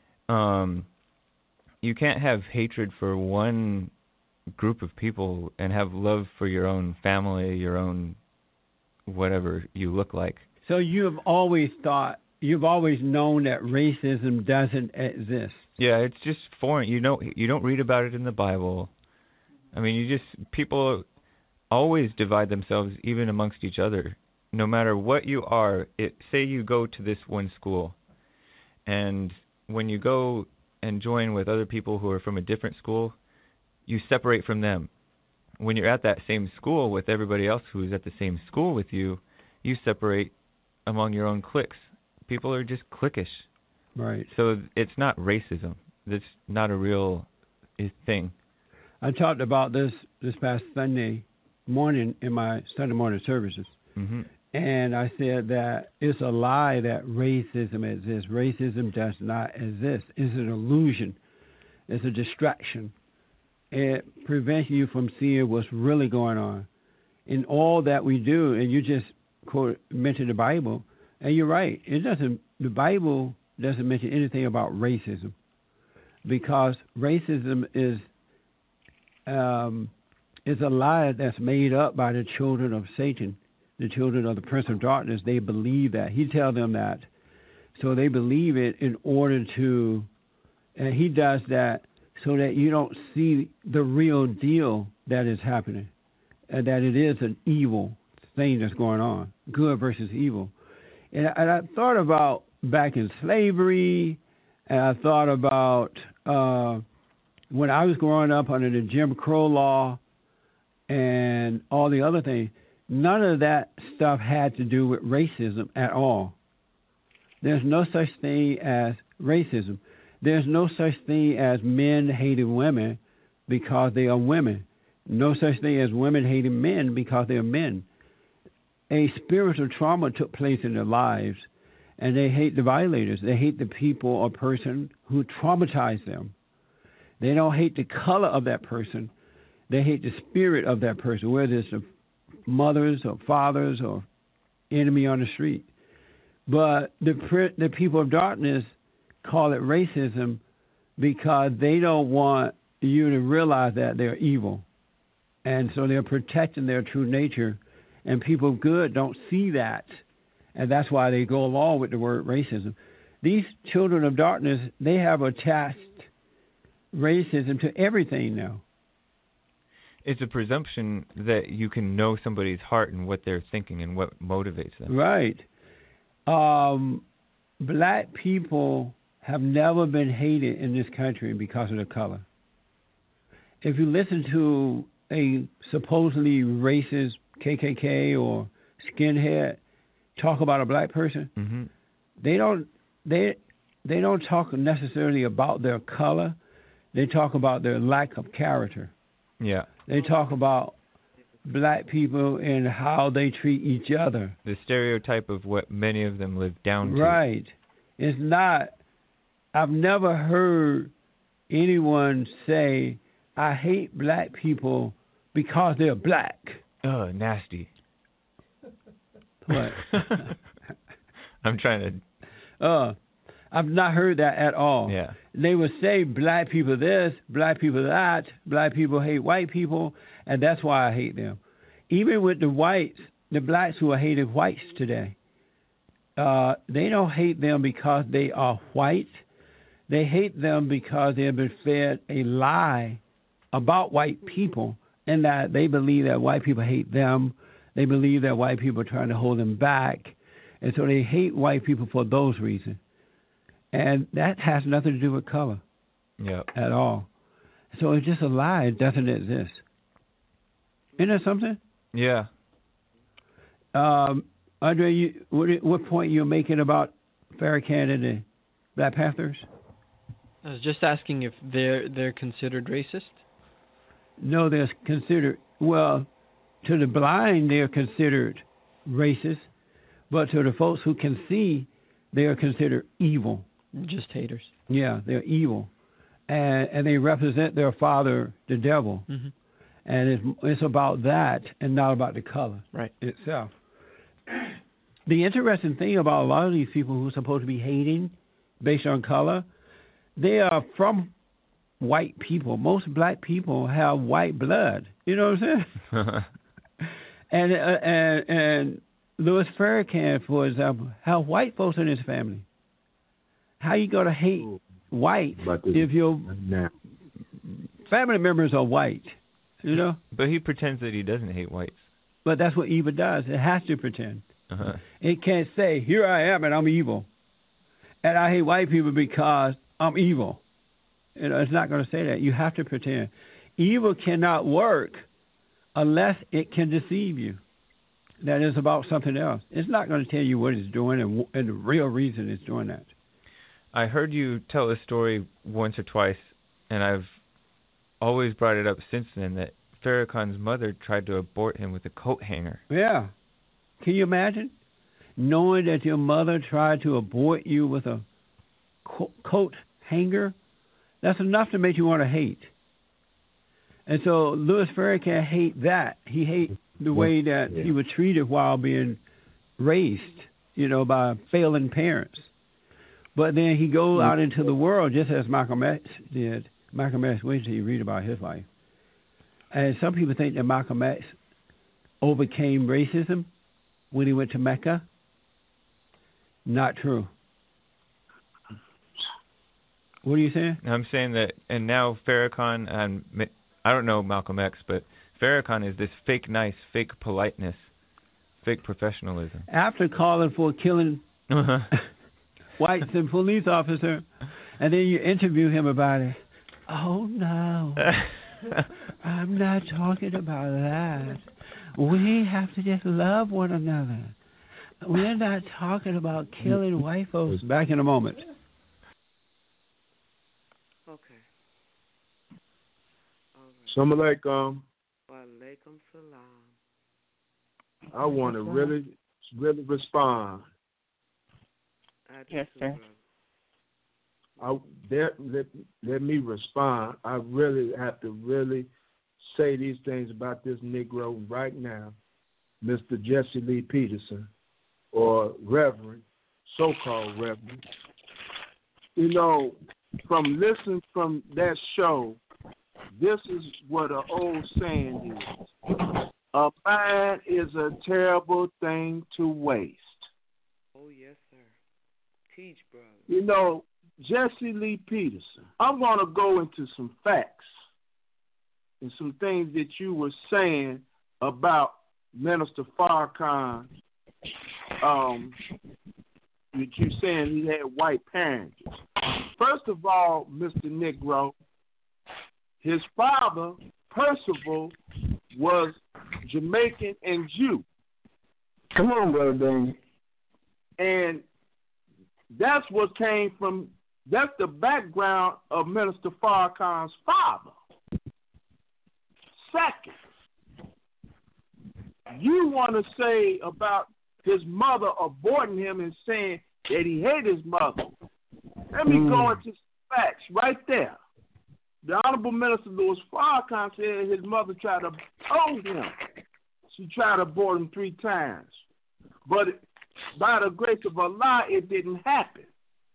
you can't have hatred for one group of people and have love for your own family, your own whatever you look like. So you've always known that racism doesn't exist. Yeah, it's just foreign. You don't read about it in the Bible. I mean, people always divide themselves even amongst each other. No matter what you are, say you go to this one school, and when you go and join with other people who are from a different school, you separate from them. When you're at that same school with everybody else who's at the same school with you, you separate among your own cliques. People are just cliquish. Right. So it's not racism. That's not a real thing. I talked about this past Sunday morning in my Sunday morning services. Mm-hmm. And I said that it's a lie that racism exists. Racism does not exist. It's an illusion. It's a distraction. It prevents you from seeing what's really going on. In all that we do, and you just mentioned the Bible, and you're right. The Bible doesn't mention anything about racism, because racism is a lie that's made up by the children of Satan. The children of the Prince of Darkness, they believe that. He tells them that. So they believe it in order to, and he does that so that you don't see the real deal that is happening, and that it is an evil thing that's going on, good versus evil. And I thought about back in slavery, and I thought about when I was growing up under the Jim Crow law and all the other things. None of that stuff had to do with racism at all. There's no such thing as racism. There's no such thing as men hating women because they are women. No such thing as women hating men because they are men. A spiritual trauma took place in their lives, and they hate the violators. They hate the people or person who traumatized them. They don't hate the color of that person. They hate the spirit of that person, whether it's the mothers or fathers or enemy on the street. But the people of darkness call it racism because they don't want you to realize that they're evil. And so they're protecting their true nature. And people of good don't see that. And that's why they go along with the word racism. These children of darkness, they have attached racism to everything now. It's a presumption that you can know somebody's heart and what they're thinking and what motivates them. Right. Black people have never been hated in this country because of their color. If you listen to a supposedly racist KKK or skinhead talk about a black person, mm-hmm. they don't talk necessarily about their color. They talk about their lack of character. Yeah. They talk about black people and how they treat each other. The stereotype of what many of them live down to. Right. It's not, I've never heard anyone say, I hate black people because they're black. Oh, nasty. What? I'm trying to... I've not heard that at all. Yeah. They would say black people this, black people that, black people hate white people, and that's why I hate them. Even with the whites, the blacks who are hating whites today, they don't hate them because they are white. They hate them because they have been fed a lie about white people, and that they believe that white people hate them. They believe that white people are trying to hold them back, and so they hate white people for those reasons. And that has nothing to do with color yep. at all. So it's just a lie. It doesn't exist. Isn't that something? Yeah. Andre, what point you're making about Farrakhan and the Black Panthers? I was just asking if they're considered racist. No, they're considered, well, to the blind, they're considered racist, but to the folks who can see, they are considered evil. Just haters. Yeah, they're evil. And they represent their father, the devil. Mm-hmm. And it's about that and not about the color itself. The interesting thing about a lot of these people who are supposed to be hating based on color, they are from white people. Most black people have white blood. You know what I'm saying? and Louis Farrakhan, for example, have white folks in his family. How you going to hate white if your family members are white? You know? But he pretends that he doesn't hate whites. But that's what evil does. It has to pretend. Uh-huh. It can't say, here I am and I'm evil. And I hate white people because I'm evil. You know, it's not going to say that. You have to pretend. Evil cannot work unless it can deceive you. That is about something else. It's not going to tell you what it's doing and the real reason it's doing that. I heard you tell a story once or twice, and I've always brought it up since then, that Farrakhan's mother tried to abort him with a coat hanger. Yeah. Can you imagine? Knowing that your mother tried to abort you with a coat hanger, that's enough to make you want to hate. And so Louis Farrakhan hate that. He hate the way that he was treated while being raised, you know, by failing parents. But then he goes out into the world just as Malcolm X did. Malcolm X, wait till you read about his life. And some people think that Malcolm X overcame racism when he went to Mecca. Not true. What are you saying? I'm saying that, and now Farrakhan, and I don't know Malcolm X, but Farrakhan is this fake nice, fake politeness, fake professionalism. After calling for killing whites and police officer, and then you interview him about it. Oh, no. I'm not talking about that. We have to just love one another. We're not talking about killing white folks. Back in a moment. Okay. Assalamu alaikum. Walaikum salam. I want to really respond. Yes, sir. Let me respond. I really have to really say these things about this Negro right now, Mr. Jesse Lee Peterson, or Reverend, so-called Reverend. You know, from listening from that show, this is what an old saying is. A mind is a terrible thing to waste. Oh, yes, sir. Teach, brother. You know, Jesse Lee Peterson, I'm going to go into some facts and some things that you were saying about Minister Farrakhan. That you saying he had white parents. First of all, Mr. Negro, his father, Percival, was Jamaican and Jew. Come on, Brother Daniel. And that's what came from, that's the background of Minister Farrakhan's father. Second, you want to say about his mother aborting him and saying that he hated his mother. Let me go into some facts right there. The Honorable Minister Louis Farrakhan said his mother tried to abort him. She tried to abort him 3 times. But by the grace of Allah, it didn't happen.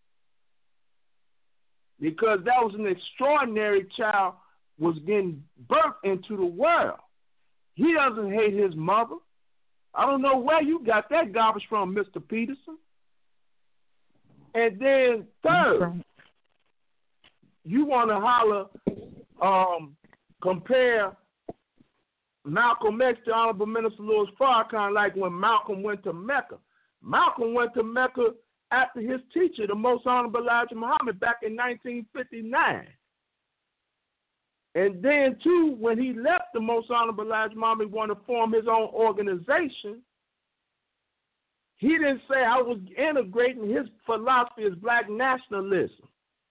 Because that was an extraordinary child was getting birthed into the world. He doesn't hate his mother. I don't know where you got that garbage from, Mr. Peterson. And then third, you want to holler, compare Malcolm X to Honorable Minister Louis Farrakhan like when Malcolm went to Mecca. Malcolm went to Mecca after his teacher, the Most Honorable Elijah Muhammad, back in 1959. And then, too, when he left the Most Honorable Elijah Muhammad, he wanted to form his own organization. He didn't say I was integrating his philosophy as black nationalism.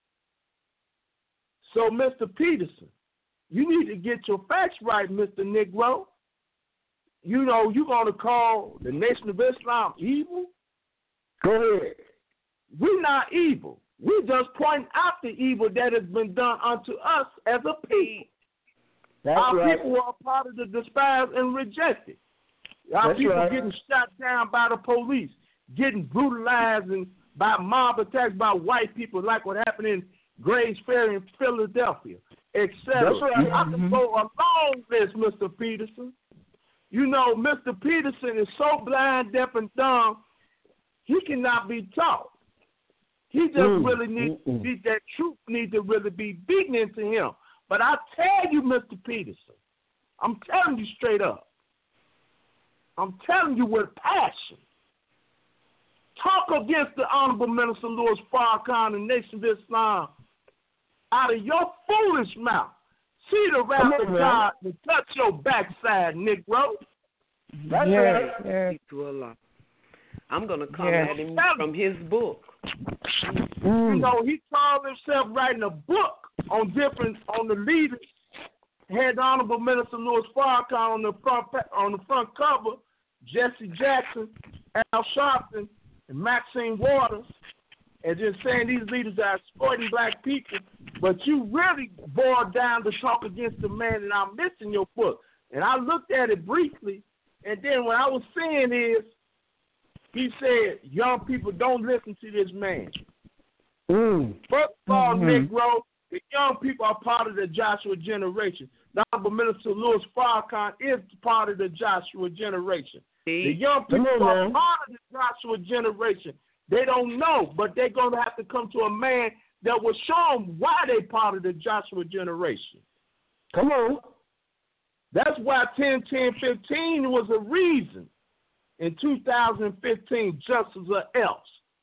So, Mr. Peterson, you need to get your facts right, Mr. Negro. You know, you're going to call the Nation of Islam evil? Go ahead. We're not evil. We just point out the evil that has been done unto us as a people. Our people are part of the despised and rejected. Our people getting shot down by the police, getting brutalized and by mob attacks by white people, like what happened in Grays Ferry in Philadelphia, etc. I can go a long list, Mr. Peterson. You know, Mr. Peterson is so blind, deaf, and dumb, he cannot be taught. He just really needs to be, that truth needs to really be beaten into him. But I tell you, Mr. Peterson, I'm telling you straight up. I'm telling you with passion. Talk against the Honorable Minister Louis Farrakhan and Nation of Islam out of your foolish mouth. See the wrath of God to touch your backside, Negro. That's right. I'm going to come at him from his book. You know, he called himself writing a book on the leaders. Had the Honorable Minister Louis Farrakhan on the front cover, Jesse Jackson, Al Sharpton, and Maxine Waters, and just saying these leaders are exploiting black people. But you really boiled down to talk against the man that I'm missing your book. And I looked at it briefly, and then what I was saying is, he said, young people, don't listen to this man. First of all, Negro, the young people are part of the Joshua generation. The Honorable Minister Louis Farrakhan is part of the Joshua generation. The young people are part of the Joshua generation. They don't know, but they're going to have to come to a man that will show them why they part of the Joshua generation. Come on. That's why 10-10-15 was a reason. In 2015, just as else.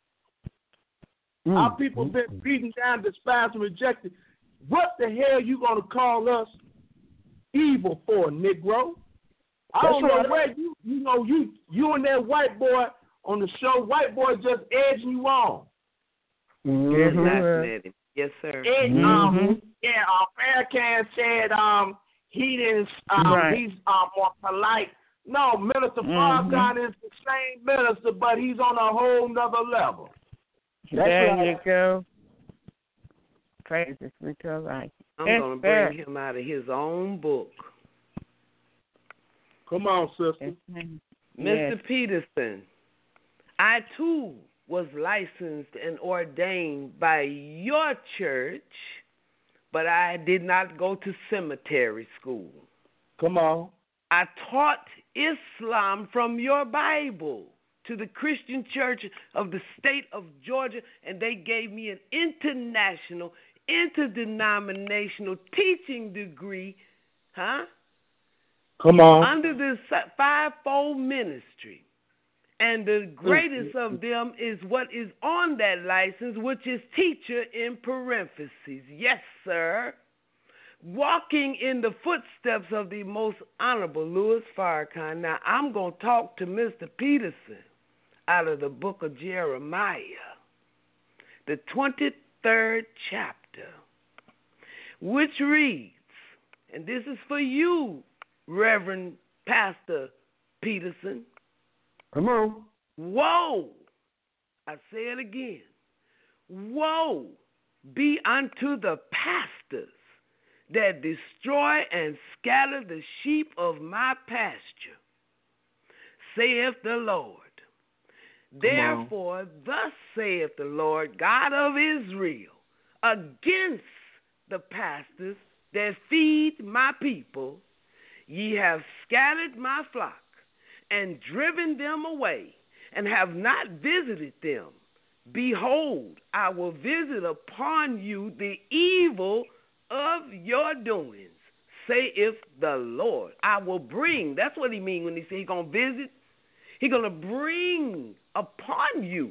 Our people been beaten down, despised, and rejected. What the hell you going to call us evil for, Negro? I don't know where you and that white boy on the show, white boy just edging you on. Yes, sir. Farrakhan said he didn't, he's more polite. No, Minister Farrakhan is the same minister, but he's on a whole nother level. There you go. Praise the sweet life. I'm going to bring him out of his own book. Come on, sister. Mr. Peterson, I too was licensed and ordained by your church, but I did not go to seminary school. Come on. I taught Islam from your Bible to the Christian Church of the state of Georgia, and they gave me an international, interdenominational teaching degree, Come on. under the fivefold ministry. And the greatest of them is what is on that license, which is teacher in parentheses. Yes, sir. Walking in the footsteps of the most honorable Louis Farrakhan. Now, I'm going to talk to Mr. Peterson out of the book of Jeremiah, the 23rd chapter, which reads, and this is for you, Reverend Pastor Peterson. Come on. Woe, I say it again, woe be unto the pastors that destroy and scatter the sheep of my pasture, saith the Lord. Therefore, thus saith the Lord God of Israel, against the pastors that feed my people, ye have scattered my flock, and driven them away, and have not visited them. Behold, I will visit upon you the evil of your doings, saith the Lord. I will bring, that's what he means when he says he's going to visit. He's going to bring upon you,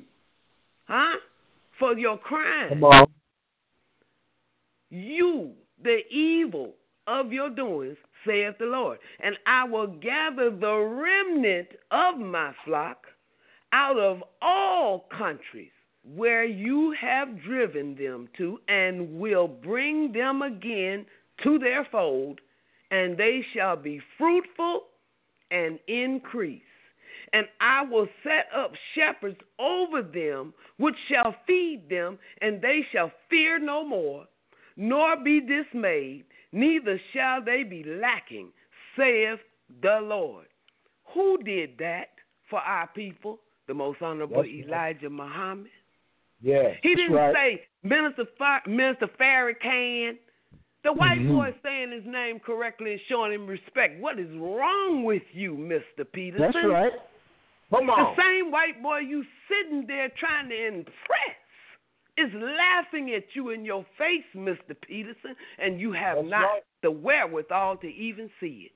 for your crime. Come on. You, the evil of your doings, saith the Lord. And I will gather the remnant of my flock out of all countries where you have driven them to, and will bring them again to their fold, and they shall be fruitful and increase. And I will set up shepherds over them, which shall feed them, and they shall fear no more, nor be dismayed, neither shall they be lacking, saith the Lord. Who did that for our people? The Most Honorable Elijah Muhammad. Yeah, he didn't right. say Minister Farrakhan. The white boy saying his name correctly and showing him respect. What is wrong with you, Mr. Peterson? That's right. Come on. The same white boy you sitting there trying to impress is laughing at you in your face, Mr. Peterson, and you have the wherewithal to even see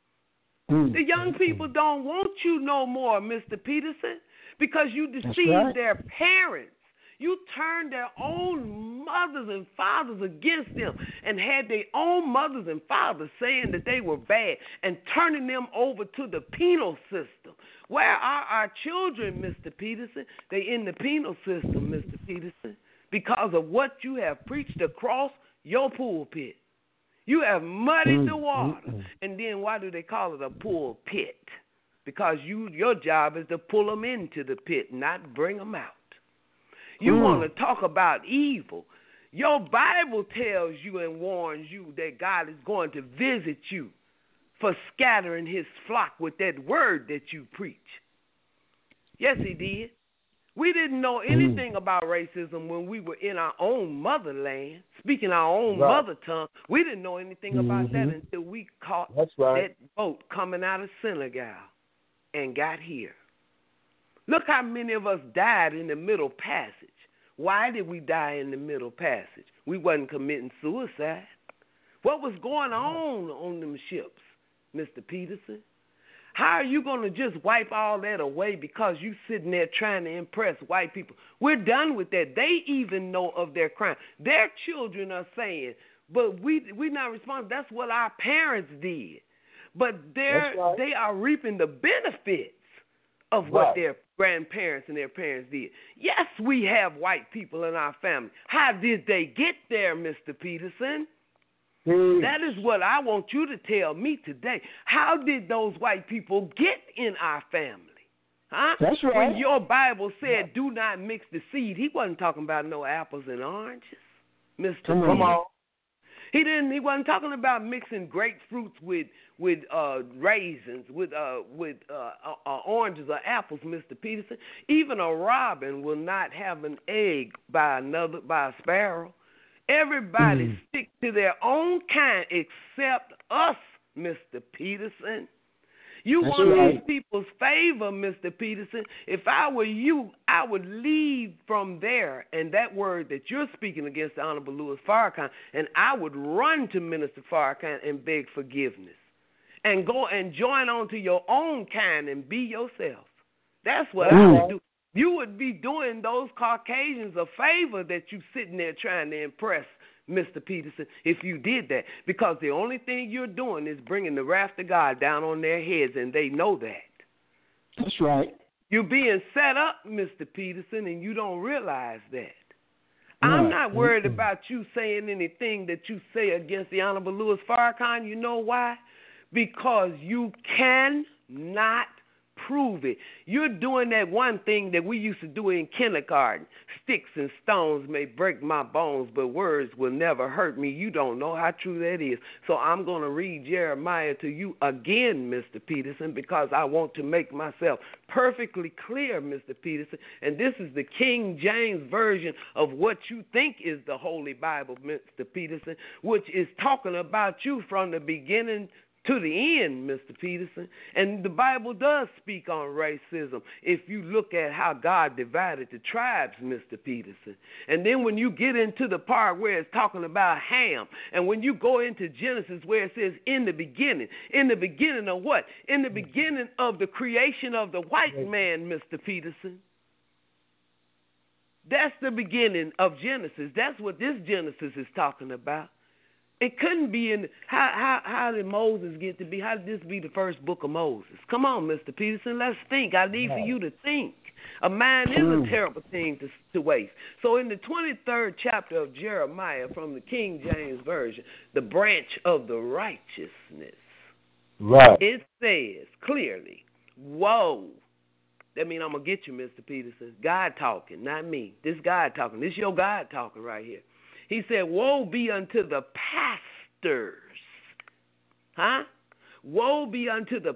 it. The young people don't want you no more, Mr. Peterson, because you deceived their parents. You turned their own mothers and fathers against them and had their own mothers and fathers saying that they were bad and turning them over to the penal system. Where are our children, Mr. Peterson? They in the penal system, Mr. Peterson, because of what you have preached across your pulpit. You have muddied the water. And then why do they call it a pulpit? Because your job is to pull them into the pit, not bring them out. You want to talk about evil. Your Bible tells you and warns you that God is going to visit you for scattering his flock with that word that you preach. Yes, he did. We didn't know anything about racism when we were in our own motherland, speaking our own mother tongue. We didn't know anything about that until we caught that boat coming out of Senegal and got here. Look how many of us died in the Middle Passage. Why did we die in the Middle Passage? We wasn't committing suicide. What was going on them ships, Mr. Peterson? How are you going to just wipe all that away because you sitting there trying to impress white people? We're done with that. They even know of their crime. Their children are saying, but we not responsible. That's what our parents did. But they are reaping the benefits of what their grandparents and their parents did. Yes, we have white people in our family. How did they get there, Mr. Peterson? That is what I want you to tell me today. How did those white people get in our family? Huh? That's right. When your Bible said, do not mix the seed, he wasn't talking about no apples and oranges, Mr. Come on. He wasn't talking about mixing grapefruits with raisins, with oranges or apples, Mr. Peterson. Even a robin will not have an egg by a sparrow. Everybody stick to their own kind except us, Mr. Peterson. You want these people's favor, Mr. Peterson. If I were you, I would leave from there and that word that you're speaking against the Honorable Louis Farrakhan, and I would run to Minister Farrakhan and beg forgiveness and go and join on to your own kind and be yourself. That's what I would do. You would be doing those Caucasians a favor that you sitting there trying to impress, Mr. Peterson, if you did that. Because the only thing you're doing is bringing the wrath of God down on their heads, and they know that. That's right. You're being set up, Mr. Peterson, and you don't realize that. I'm not worried about you saying anything that you say against the Honorable Louis Farrakhan. You know why? Because you cannot prove it. You're doing that one thing that we used to do in kindergarten. Sticks and stones may break my bones, but words will never hurt me. You don't know how true that is. So I'm going to read Jeremiah to you again, Mr. Peterson, because I want to make myself perfectly clear, Mr. Peterson. And this is the King James version of what you think is the Holy Bible, Mr. Peterson, which is talking about you from the beginning to the end, Mr. Peterson. And the Bible does speak on racism if you look at how God divided the tribes, Mr. Peterson. And then when you get into the part where it's talking about Ham, and when you go into Genesis where it says in the beginning of what? In the beginning of the creation of the white man, Mr. Peterson. That's the beginning of Genesis. That's what this Genesis is talking about. It couldn't be in. How did Moses get to be? How did this be the first book of Moses? Come on, Mr. Peterson, let's think. I need for you to think. A mind is a terrible thing to waste. So in the 23rd chapter of Jeremiah from the King James Version, the branch of the righteousness, right, it says clearly, woe. That means I'm going to get you, Mr. Peterson. God talking, not me. This God talking. This your God talking right here. He said, woe be unto the pastors. Huh? Woe be unto the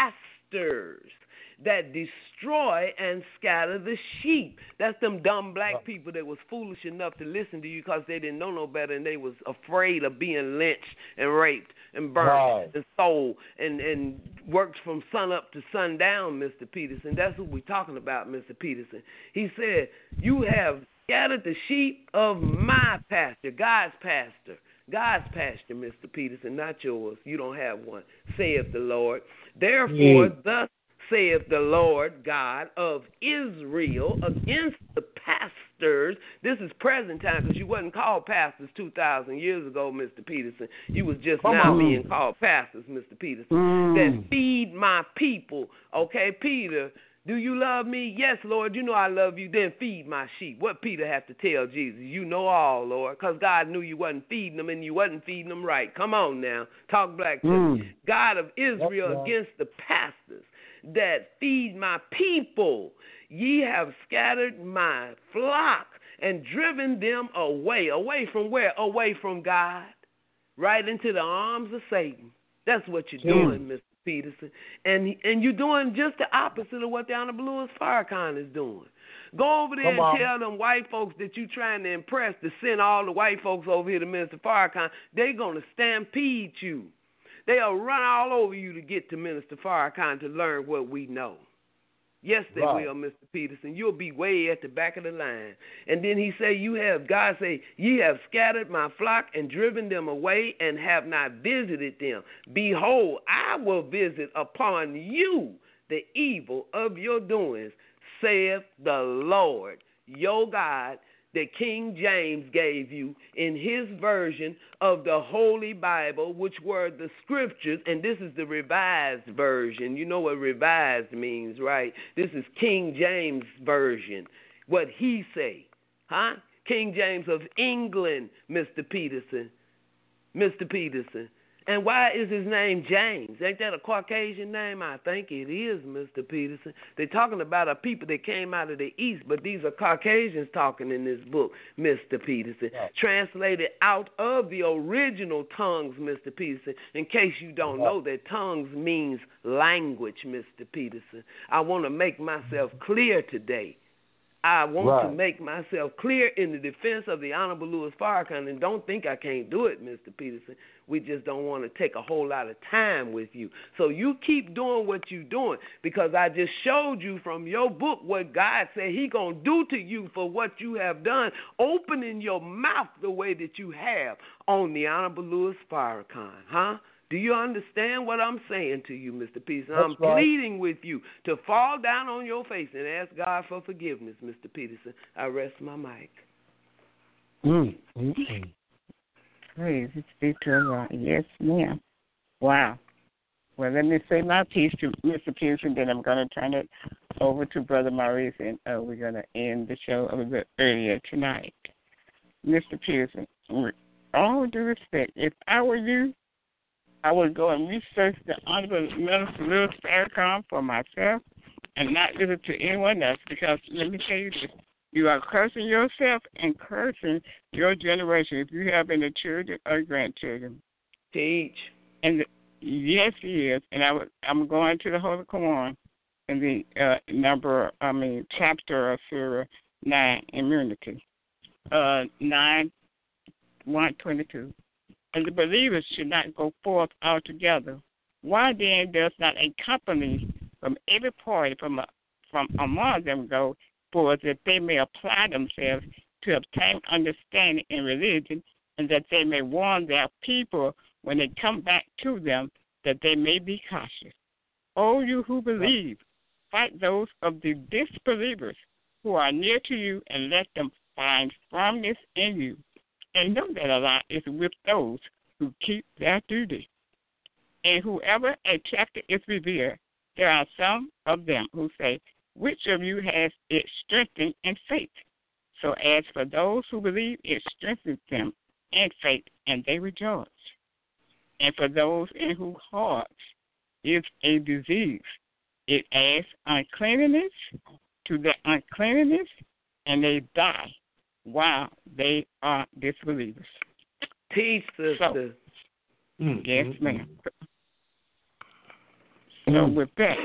pastors that destroy and scatter the sheep. That's them dumb black people that was foolish enough to listen to you because they didn't know no better and they was afraid of being lynched and raped and burned and sold and worked from sun up to sundown, Mr. Peterson. That's what we're talking about, Mr. Peterson. He said, you have scattered the sheep of my pasture, God's pasture. God's pasture, Mr. Peterson, not yours. You don't have one, saith the Lord. Therefore, thus saith the Lord God of Israel against the pastors. This is present time because you wasn't called pastors 2,000 years ago, Mr. Peterson. You was just being called pastors, Mr. Peterson. That feed my people. Okay, Peter, do you love me? Yes, Lord, you know I love you. Then feed my sheep. What Peter have to tell Jesus? You know all, Lord, because God knew you wasn't feeding them and you wasn't feeding them right. Come on now. Talk black to me. God of Israel against the pastors that feed my people. Ye have scattered my flock and driven them away. Away from where? Away from God. Right into the arms of Satan. That's what you're doing, Mr. Peterson. And you're doing just the opposite of what the Honorable Louis Farrakhan is doing. Go over there and tell them white folks that you're trying to impress to send all the white folks over here to Mr. Farrakhan. They're going to stampede you. They'll run all over you to get to Minister Farrakhan to learn what we know. Yes, they will, Mr. Peterson. You'll be way at the back of the line. And then he say, God say, ye have scattered my flock and driven them away and have not visited them. Behold, I will visit upon you the evil of your doings, saith the Lord, your God, that King James gave you in his version of the Holy Bible, which were the scriptures, and this is the revised version. You know what revised means, right? This is King James version, what he say, huh? King James of England, Mr. Peterson. Mr. Peterson. And why is his name James? Ain't that a Caucasian name? I think it is, Mr. Peterson. They're talking about a people that came out of the East, but these are Caucasians talking in this book, Mr. Peterson. Translated out of the original tongues, Mr. Peterson. In case you don't know that tongues means language, Mr. Peterson. I want to make myself clear today. I want to make myself clear in the defense of the Honorable Louis Farrakhan, and don't think I can't do it, Mr. Peterson. We just don't want to take a whole lot of time with you. So you keep doing what you're doing, because I just showed you from your book what God said he going to do to you for what you have done, opening your mouth the way that you have on the Honorable Louis Farrakhan, huh? Do you understand what I'm saying to you, Mr. Peterson? I'm pleading with you to fall down on your face and ask God for forgiveness, Mr. Peterson. I rest my mic. Praise be to Allah. Yes, ma'am. Wow. Well, let me say my piece to Mr. Peterson, then I'm going to turn it over to Brother Maurice, and we're going to end the show a little bit earlier tonight. Mr. Peterson, with all due respect, if I were you, I would go and research the Honorable Minister Louis Farrakhan for myself and not listen to anyone else, because let me tell you this, you are cursing yourself and cursing your generation if you have any children or grandchildren. Teach. And yes, he is. And I'm going to the Holy Quran in the chapter of Surah 9, immunity, 9:122. And the believers should not go forth altogether. Why then does not a company from every party from among them go forth, that they may apply themselves to obtain understanding in religion, and that they may warn their people when they come back to them, that they may be cautious? O you who believe, fight those of the disbelievers who are near to you, and let them find firmness in you. And know that Allah is with those who keep their duty. And whoever a chapter is revealed, there are some of them who say, which of you has it strengthened in faith? So as for those who believe, it strengthens them in faith, and they rejoice. And for those in whose hearts is a disease, it adds uncleanness to their uncleanness, and they die while they are disbelievers. Teach, sister. Yes, ma'am. So with that,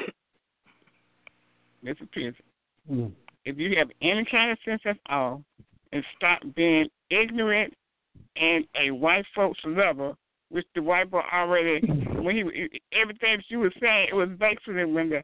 Mr. Pearson, if you have any kind of sense at all, and stop being ignorant and a white folks lover, which the white boy already, when everything that you were saying, it was basically when the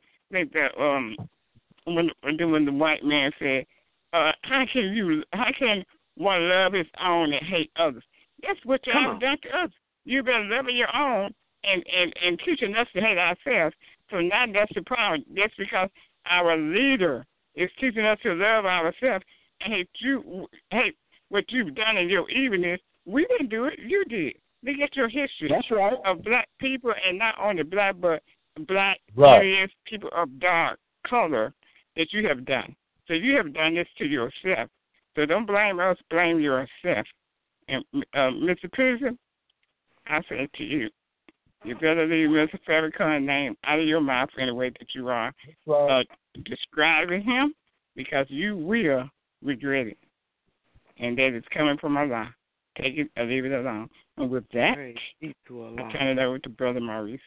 white man said, how can one love his own and hate others? That's what you have done to us. You better love your own and teaching us to hate ourselves. So now that's the problem. That's because our leader is teaching us to love ourselves and hate what you've done in your evilness. We didn't do it. You did. Look at your history. That's right. Of black people, and not only black, but black areas, people of dark color that you have done. So you have done this to yourself. So don't blame us, blame yourself. And Mr. Pearson, I say to you, you better leave Mr. Farrakhan's name out of your mouth in the way that you are describing him, because you will regret it. And that is coming from Allah. Take it or leave it alone. And with that, I turn it over to Brother Maurice.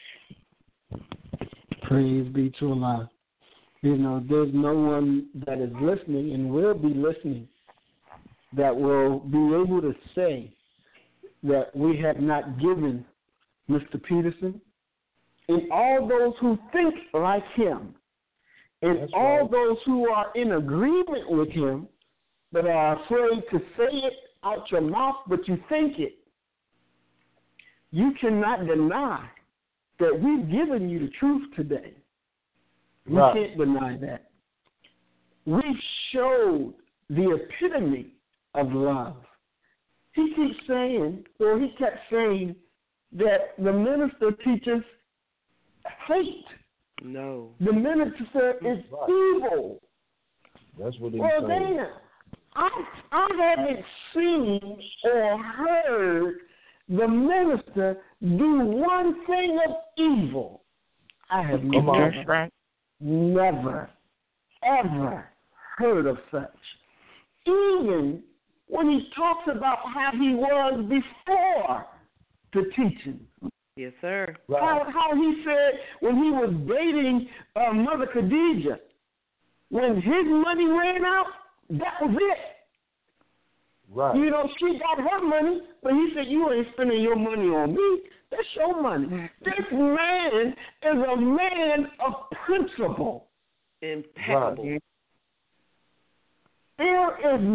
Praise be to Allah. You know, there's no one that is listening and will be listening that will be able to say that we have not given Mr. Peterson and all those who think like him and all those who are in agreement with him but are afraid to say it out your mouth, but you think it. You cannot deny that we've given you the truth today. You can't deny that. We've showed the epitome of love. He keeps saying, or he kept saying, that the minister teaches hate. No. The minister is evil. That's what he's saying. saying. I haven't seen or heard the minister do one thing of evil. I have never, ever heard of such. Even when he talks about how he was before the teaching. Yes, sir. How he said when he was dating Mother Khadijah, when his money ran out, that was it. Right. You know, she got her money, but he said, you ain't spending your money on me. That's your money. This man is a man of principle. Impeccable. Right. There is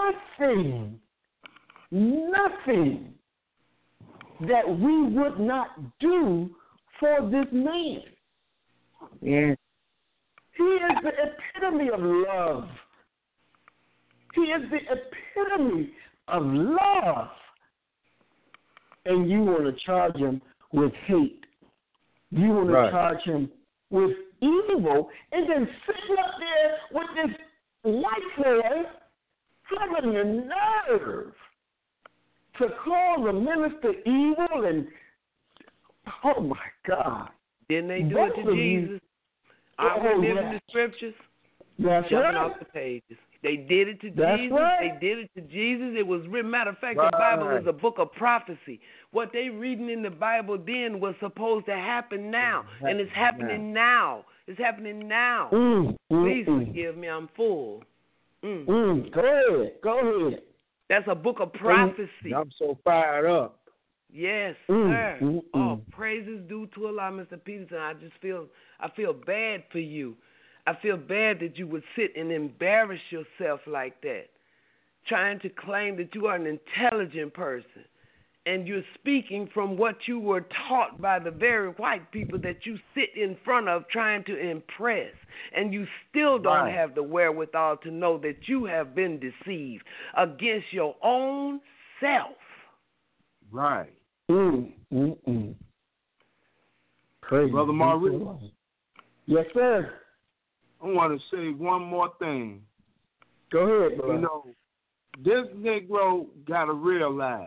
nothing that we would not do for this man. Yes. He is the epitome of love. He is the epitome of love. And you want to charge him with hate. You want to charge him with evil, and then sitting up there with this white boy having the nerve to call the minister evil, and oh my God. Didn't they do it to Jesus? I remember the scriptures. That's jumping off the pages. They did it to Jesus. They did it to Jesus. It was written. Matter of fact, the Bible is a book of prophecy. What they reading in the Bible then was supposed to happen now, and it's happening now. It's happening now. Please forgive me. I'm full. Go ahead. That's a book of prophecy. I'm so fired up. Yes, sir. Oh, praises due to Allah, Mr. Peterson. I feel bad for you. I feel bad that you would sit and embarrass yourself like that, trying to claim that you are an intelligent person, and you're speaking from what you were taught by the very white people that you sit in front of trying to impress, and you still don't have the wherewithal to know that you have been deceived against your own self. Right. Praise Brother Maurice. Yes, sir. I want to say one more thing. Go ahead, brother. You know, this Negro got to realize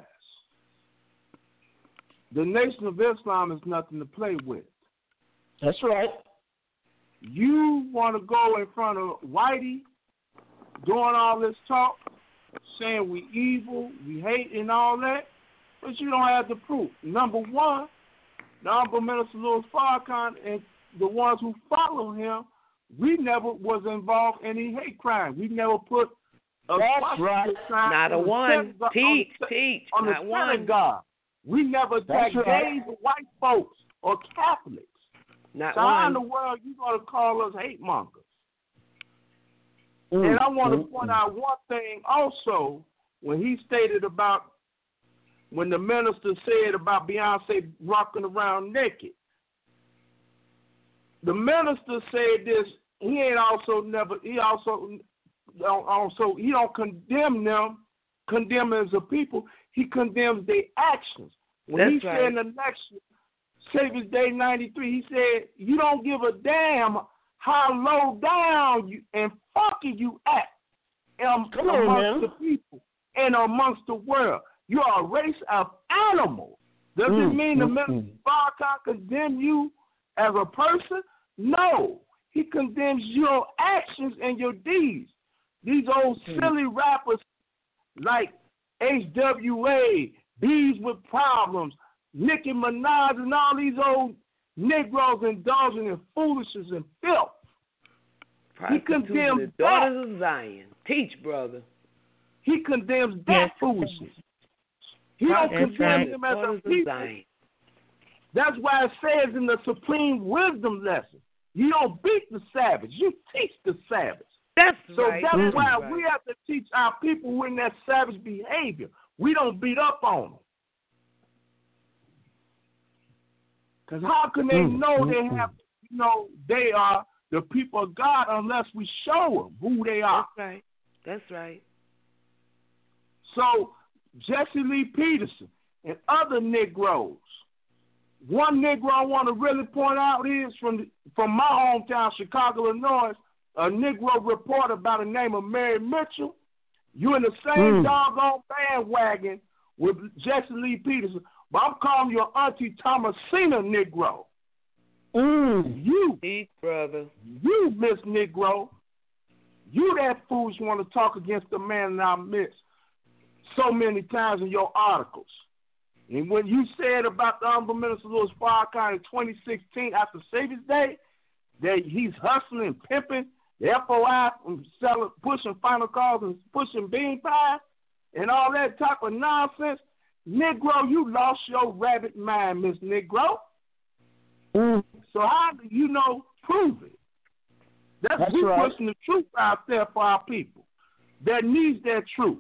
the Nation of Islam is nothing to play with. That's right. You want to go in front of Whitey doing all this talk, saying we evil, we hate and all that, but you don't have the proof. Number one, the Honorable Minister Louis Farrakhan and the ones who follow him, we never was involved in any hate crime. We never put a sign not a one. Teach. On the not one. synagogue. We never attacked gays or white folks or Catholics. Not so one. how in the world you going to call us hate mongers? And I want to point out one thing also when he stated about when the minister said about Beyonce rocking around naked. The minister said this. He don't condemn as a people. He condemns their actions. When he said in the election, Savior's Day 93, he said, you don't give a damn how low down you and funky you act amongst the people and amongst the world. You are a race of animals. Does it mean the minister Farrakhan condemn you as a person? No. He condemns your actions and your deeds. These old silly rappers like HWA, Bees with Problems, Nicki Minaj, and all these old Negroes indulging in foolishness and filth. He condemns the daughters of Zion. Teach, brother. He condemns that foolishness. He don't condemn them as a people. That's why it says in the Supreme Wisdom lesson, you don't beat the savage, you teach the savage. That's why we have to teach our people in that savage behavior. We don't beat up on them. Because how can they know they are the people of God unless we show them who they are? That's right. So Jesse Lee Peterson and other Negroes. One Negro I want to really point out is from my hometown, Chicago, Illinois, a Negro reporter by the name of Mary Mitchell. You in the same doggone bandwagon with Jesse Lee Peterson, but I'm calling you Auntie Thomasina Negro. You, brother. You, Miss Negro. You that foolish want to talk against the man in our midst so many times in your articles. And when you said about the Honorable Minister Louis Farrakhan in 2016 after Savior's Day, that he's hustling and pimping the FOI from selling, pushing final calls and pushing bean pies and all that type of nonsense, Negro, you lost your rabbit mind, Miss Negro. So how do you prove it? That's right. Pushing the truth out there for our people that needs that truth.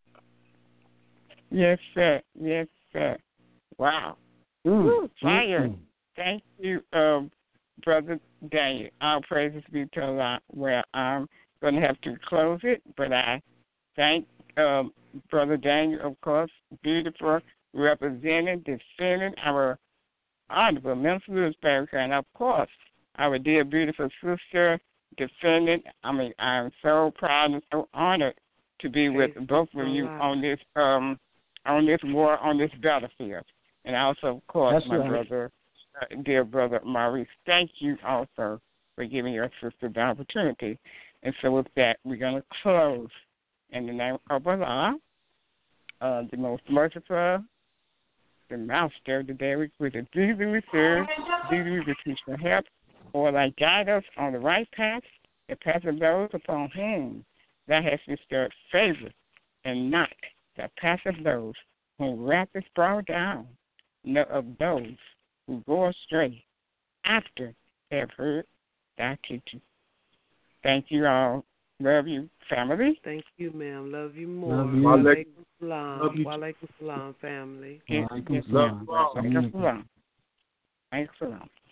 Yes, sir. Yes, sir. Wow. Fire. Thank you, Brother Daniel. Our praises be to Allah. Well, I'm going to have to close it, but I thank Brother Daniel, of course, beautiful, representing, defending our Honorable Minister Louis Farrakhan, and of course, our dear, beautiful sister, defending. I'm so proud and so honored to be with both of you on this war, on this battlefield. And also, of course, brother, dear brother Maurice, thank you also for giving your sister the opportunity. And so with that, we're going to close in the name of Allah, the most merciful, the master, the very with the Jesus we serve, Jesus the teacher help, or like guide us on the right path, the path of those upon whom thou hast bestowed favor, and not the path of those whom wrath is brought down, nor of those who go astray after they have heard thy teaching. Thank you all. Love you, family. Thank you, ma'am. Love you more. Walaikum salam. Walaikum salam, family. Walaikum salam. Walaikum salam.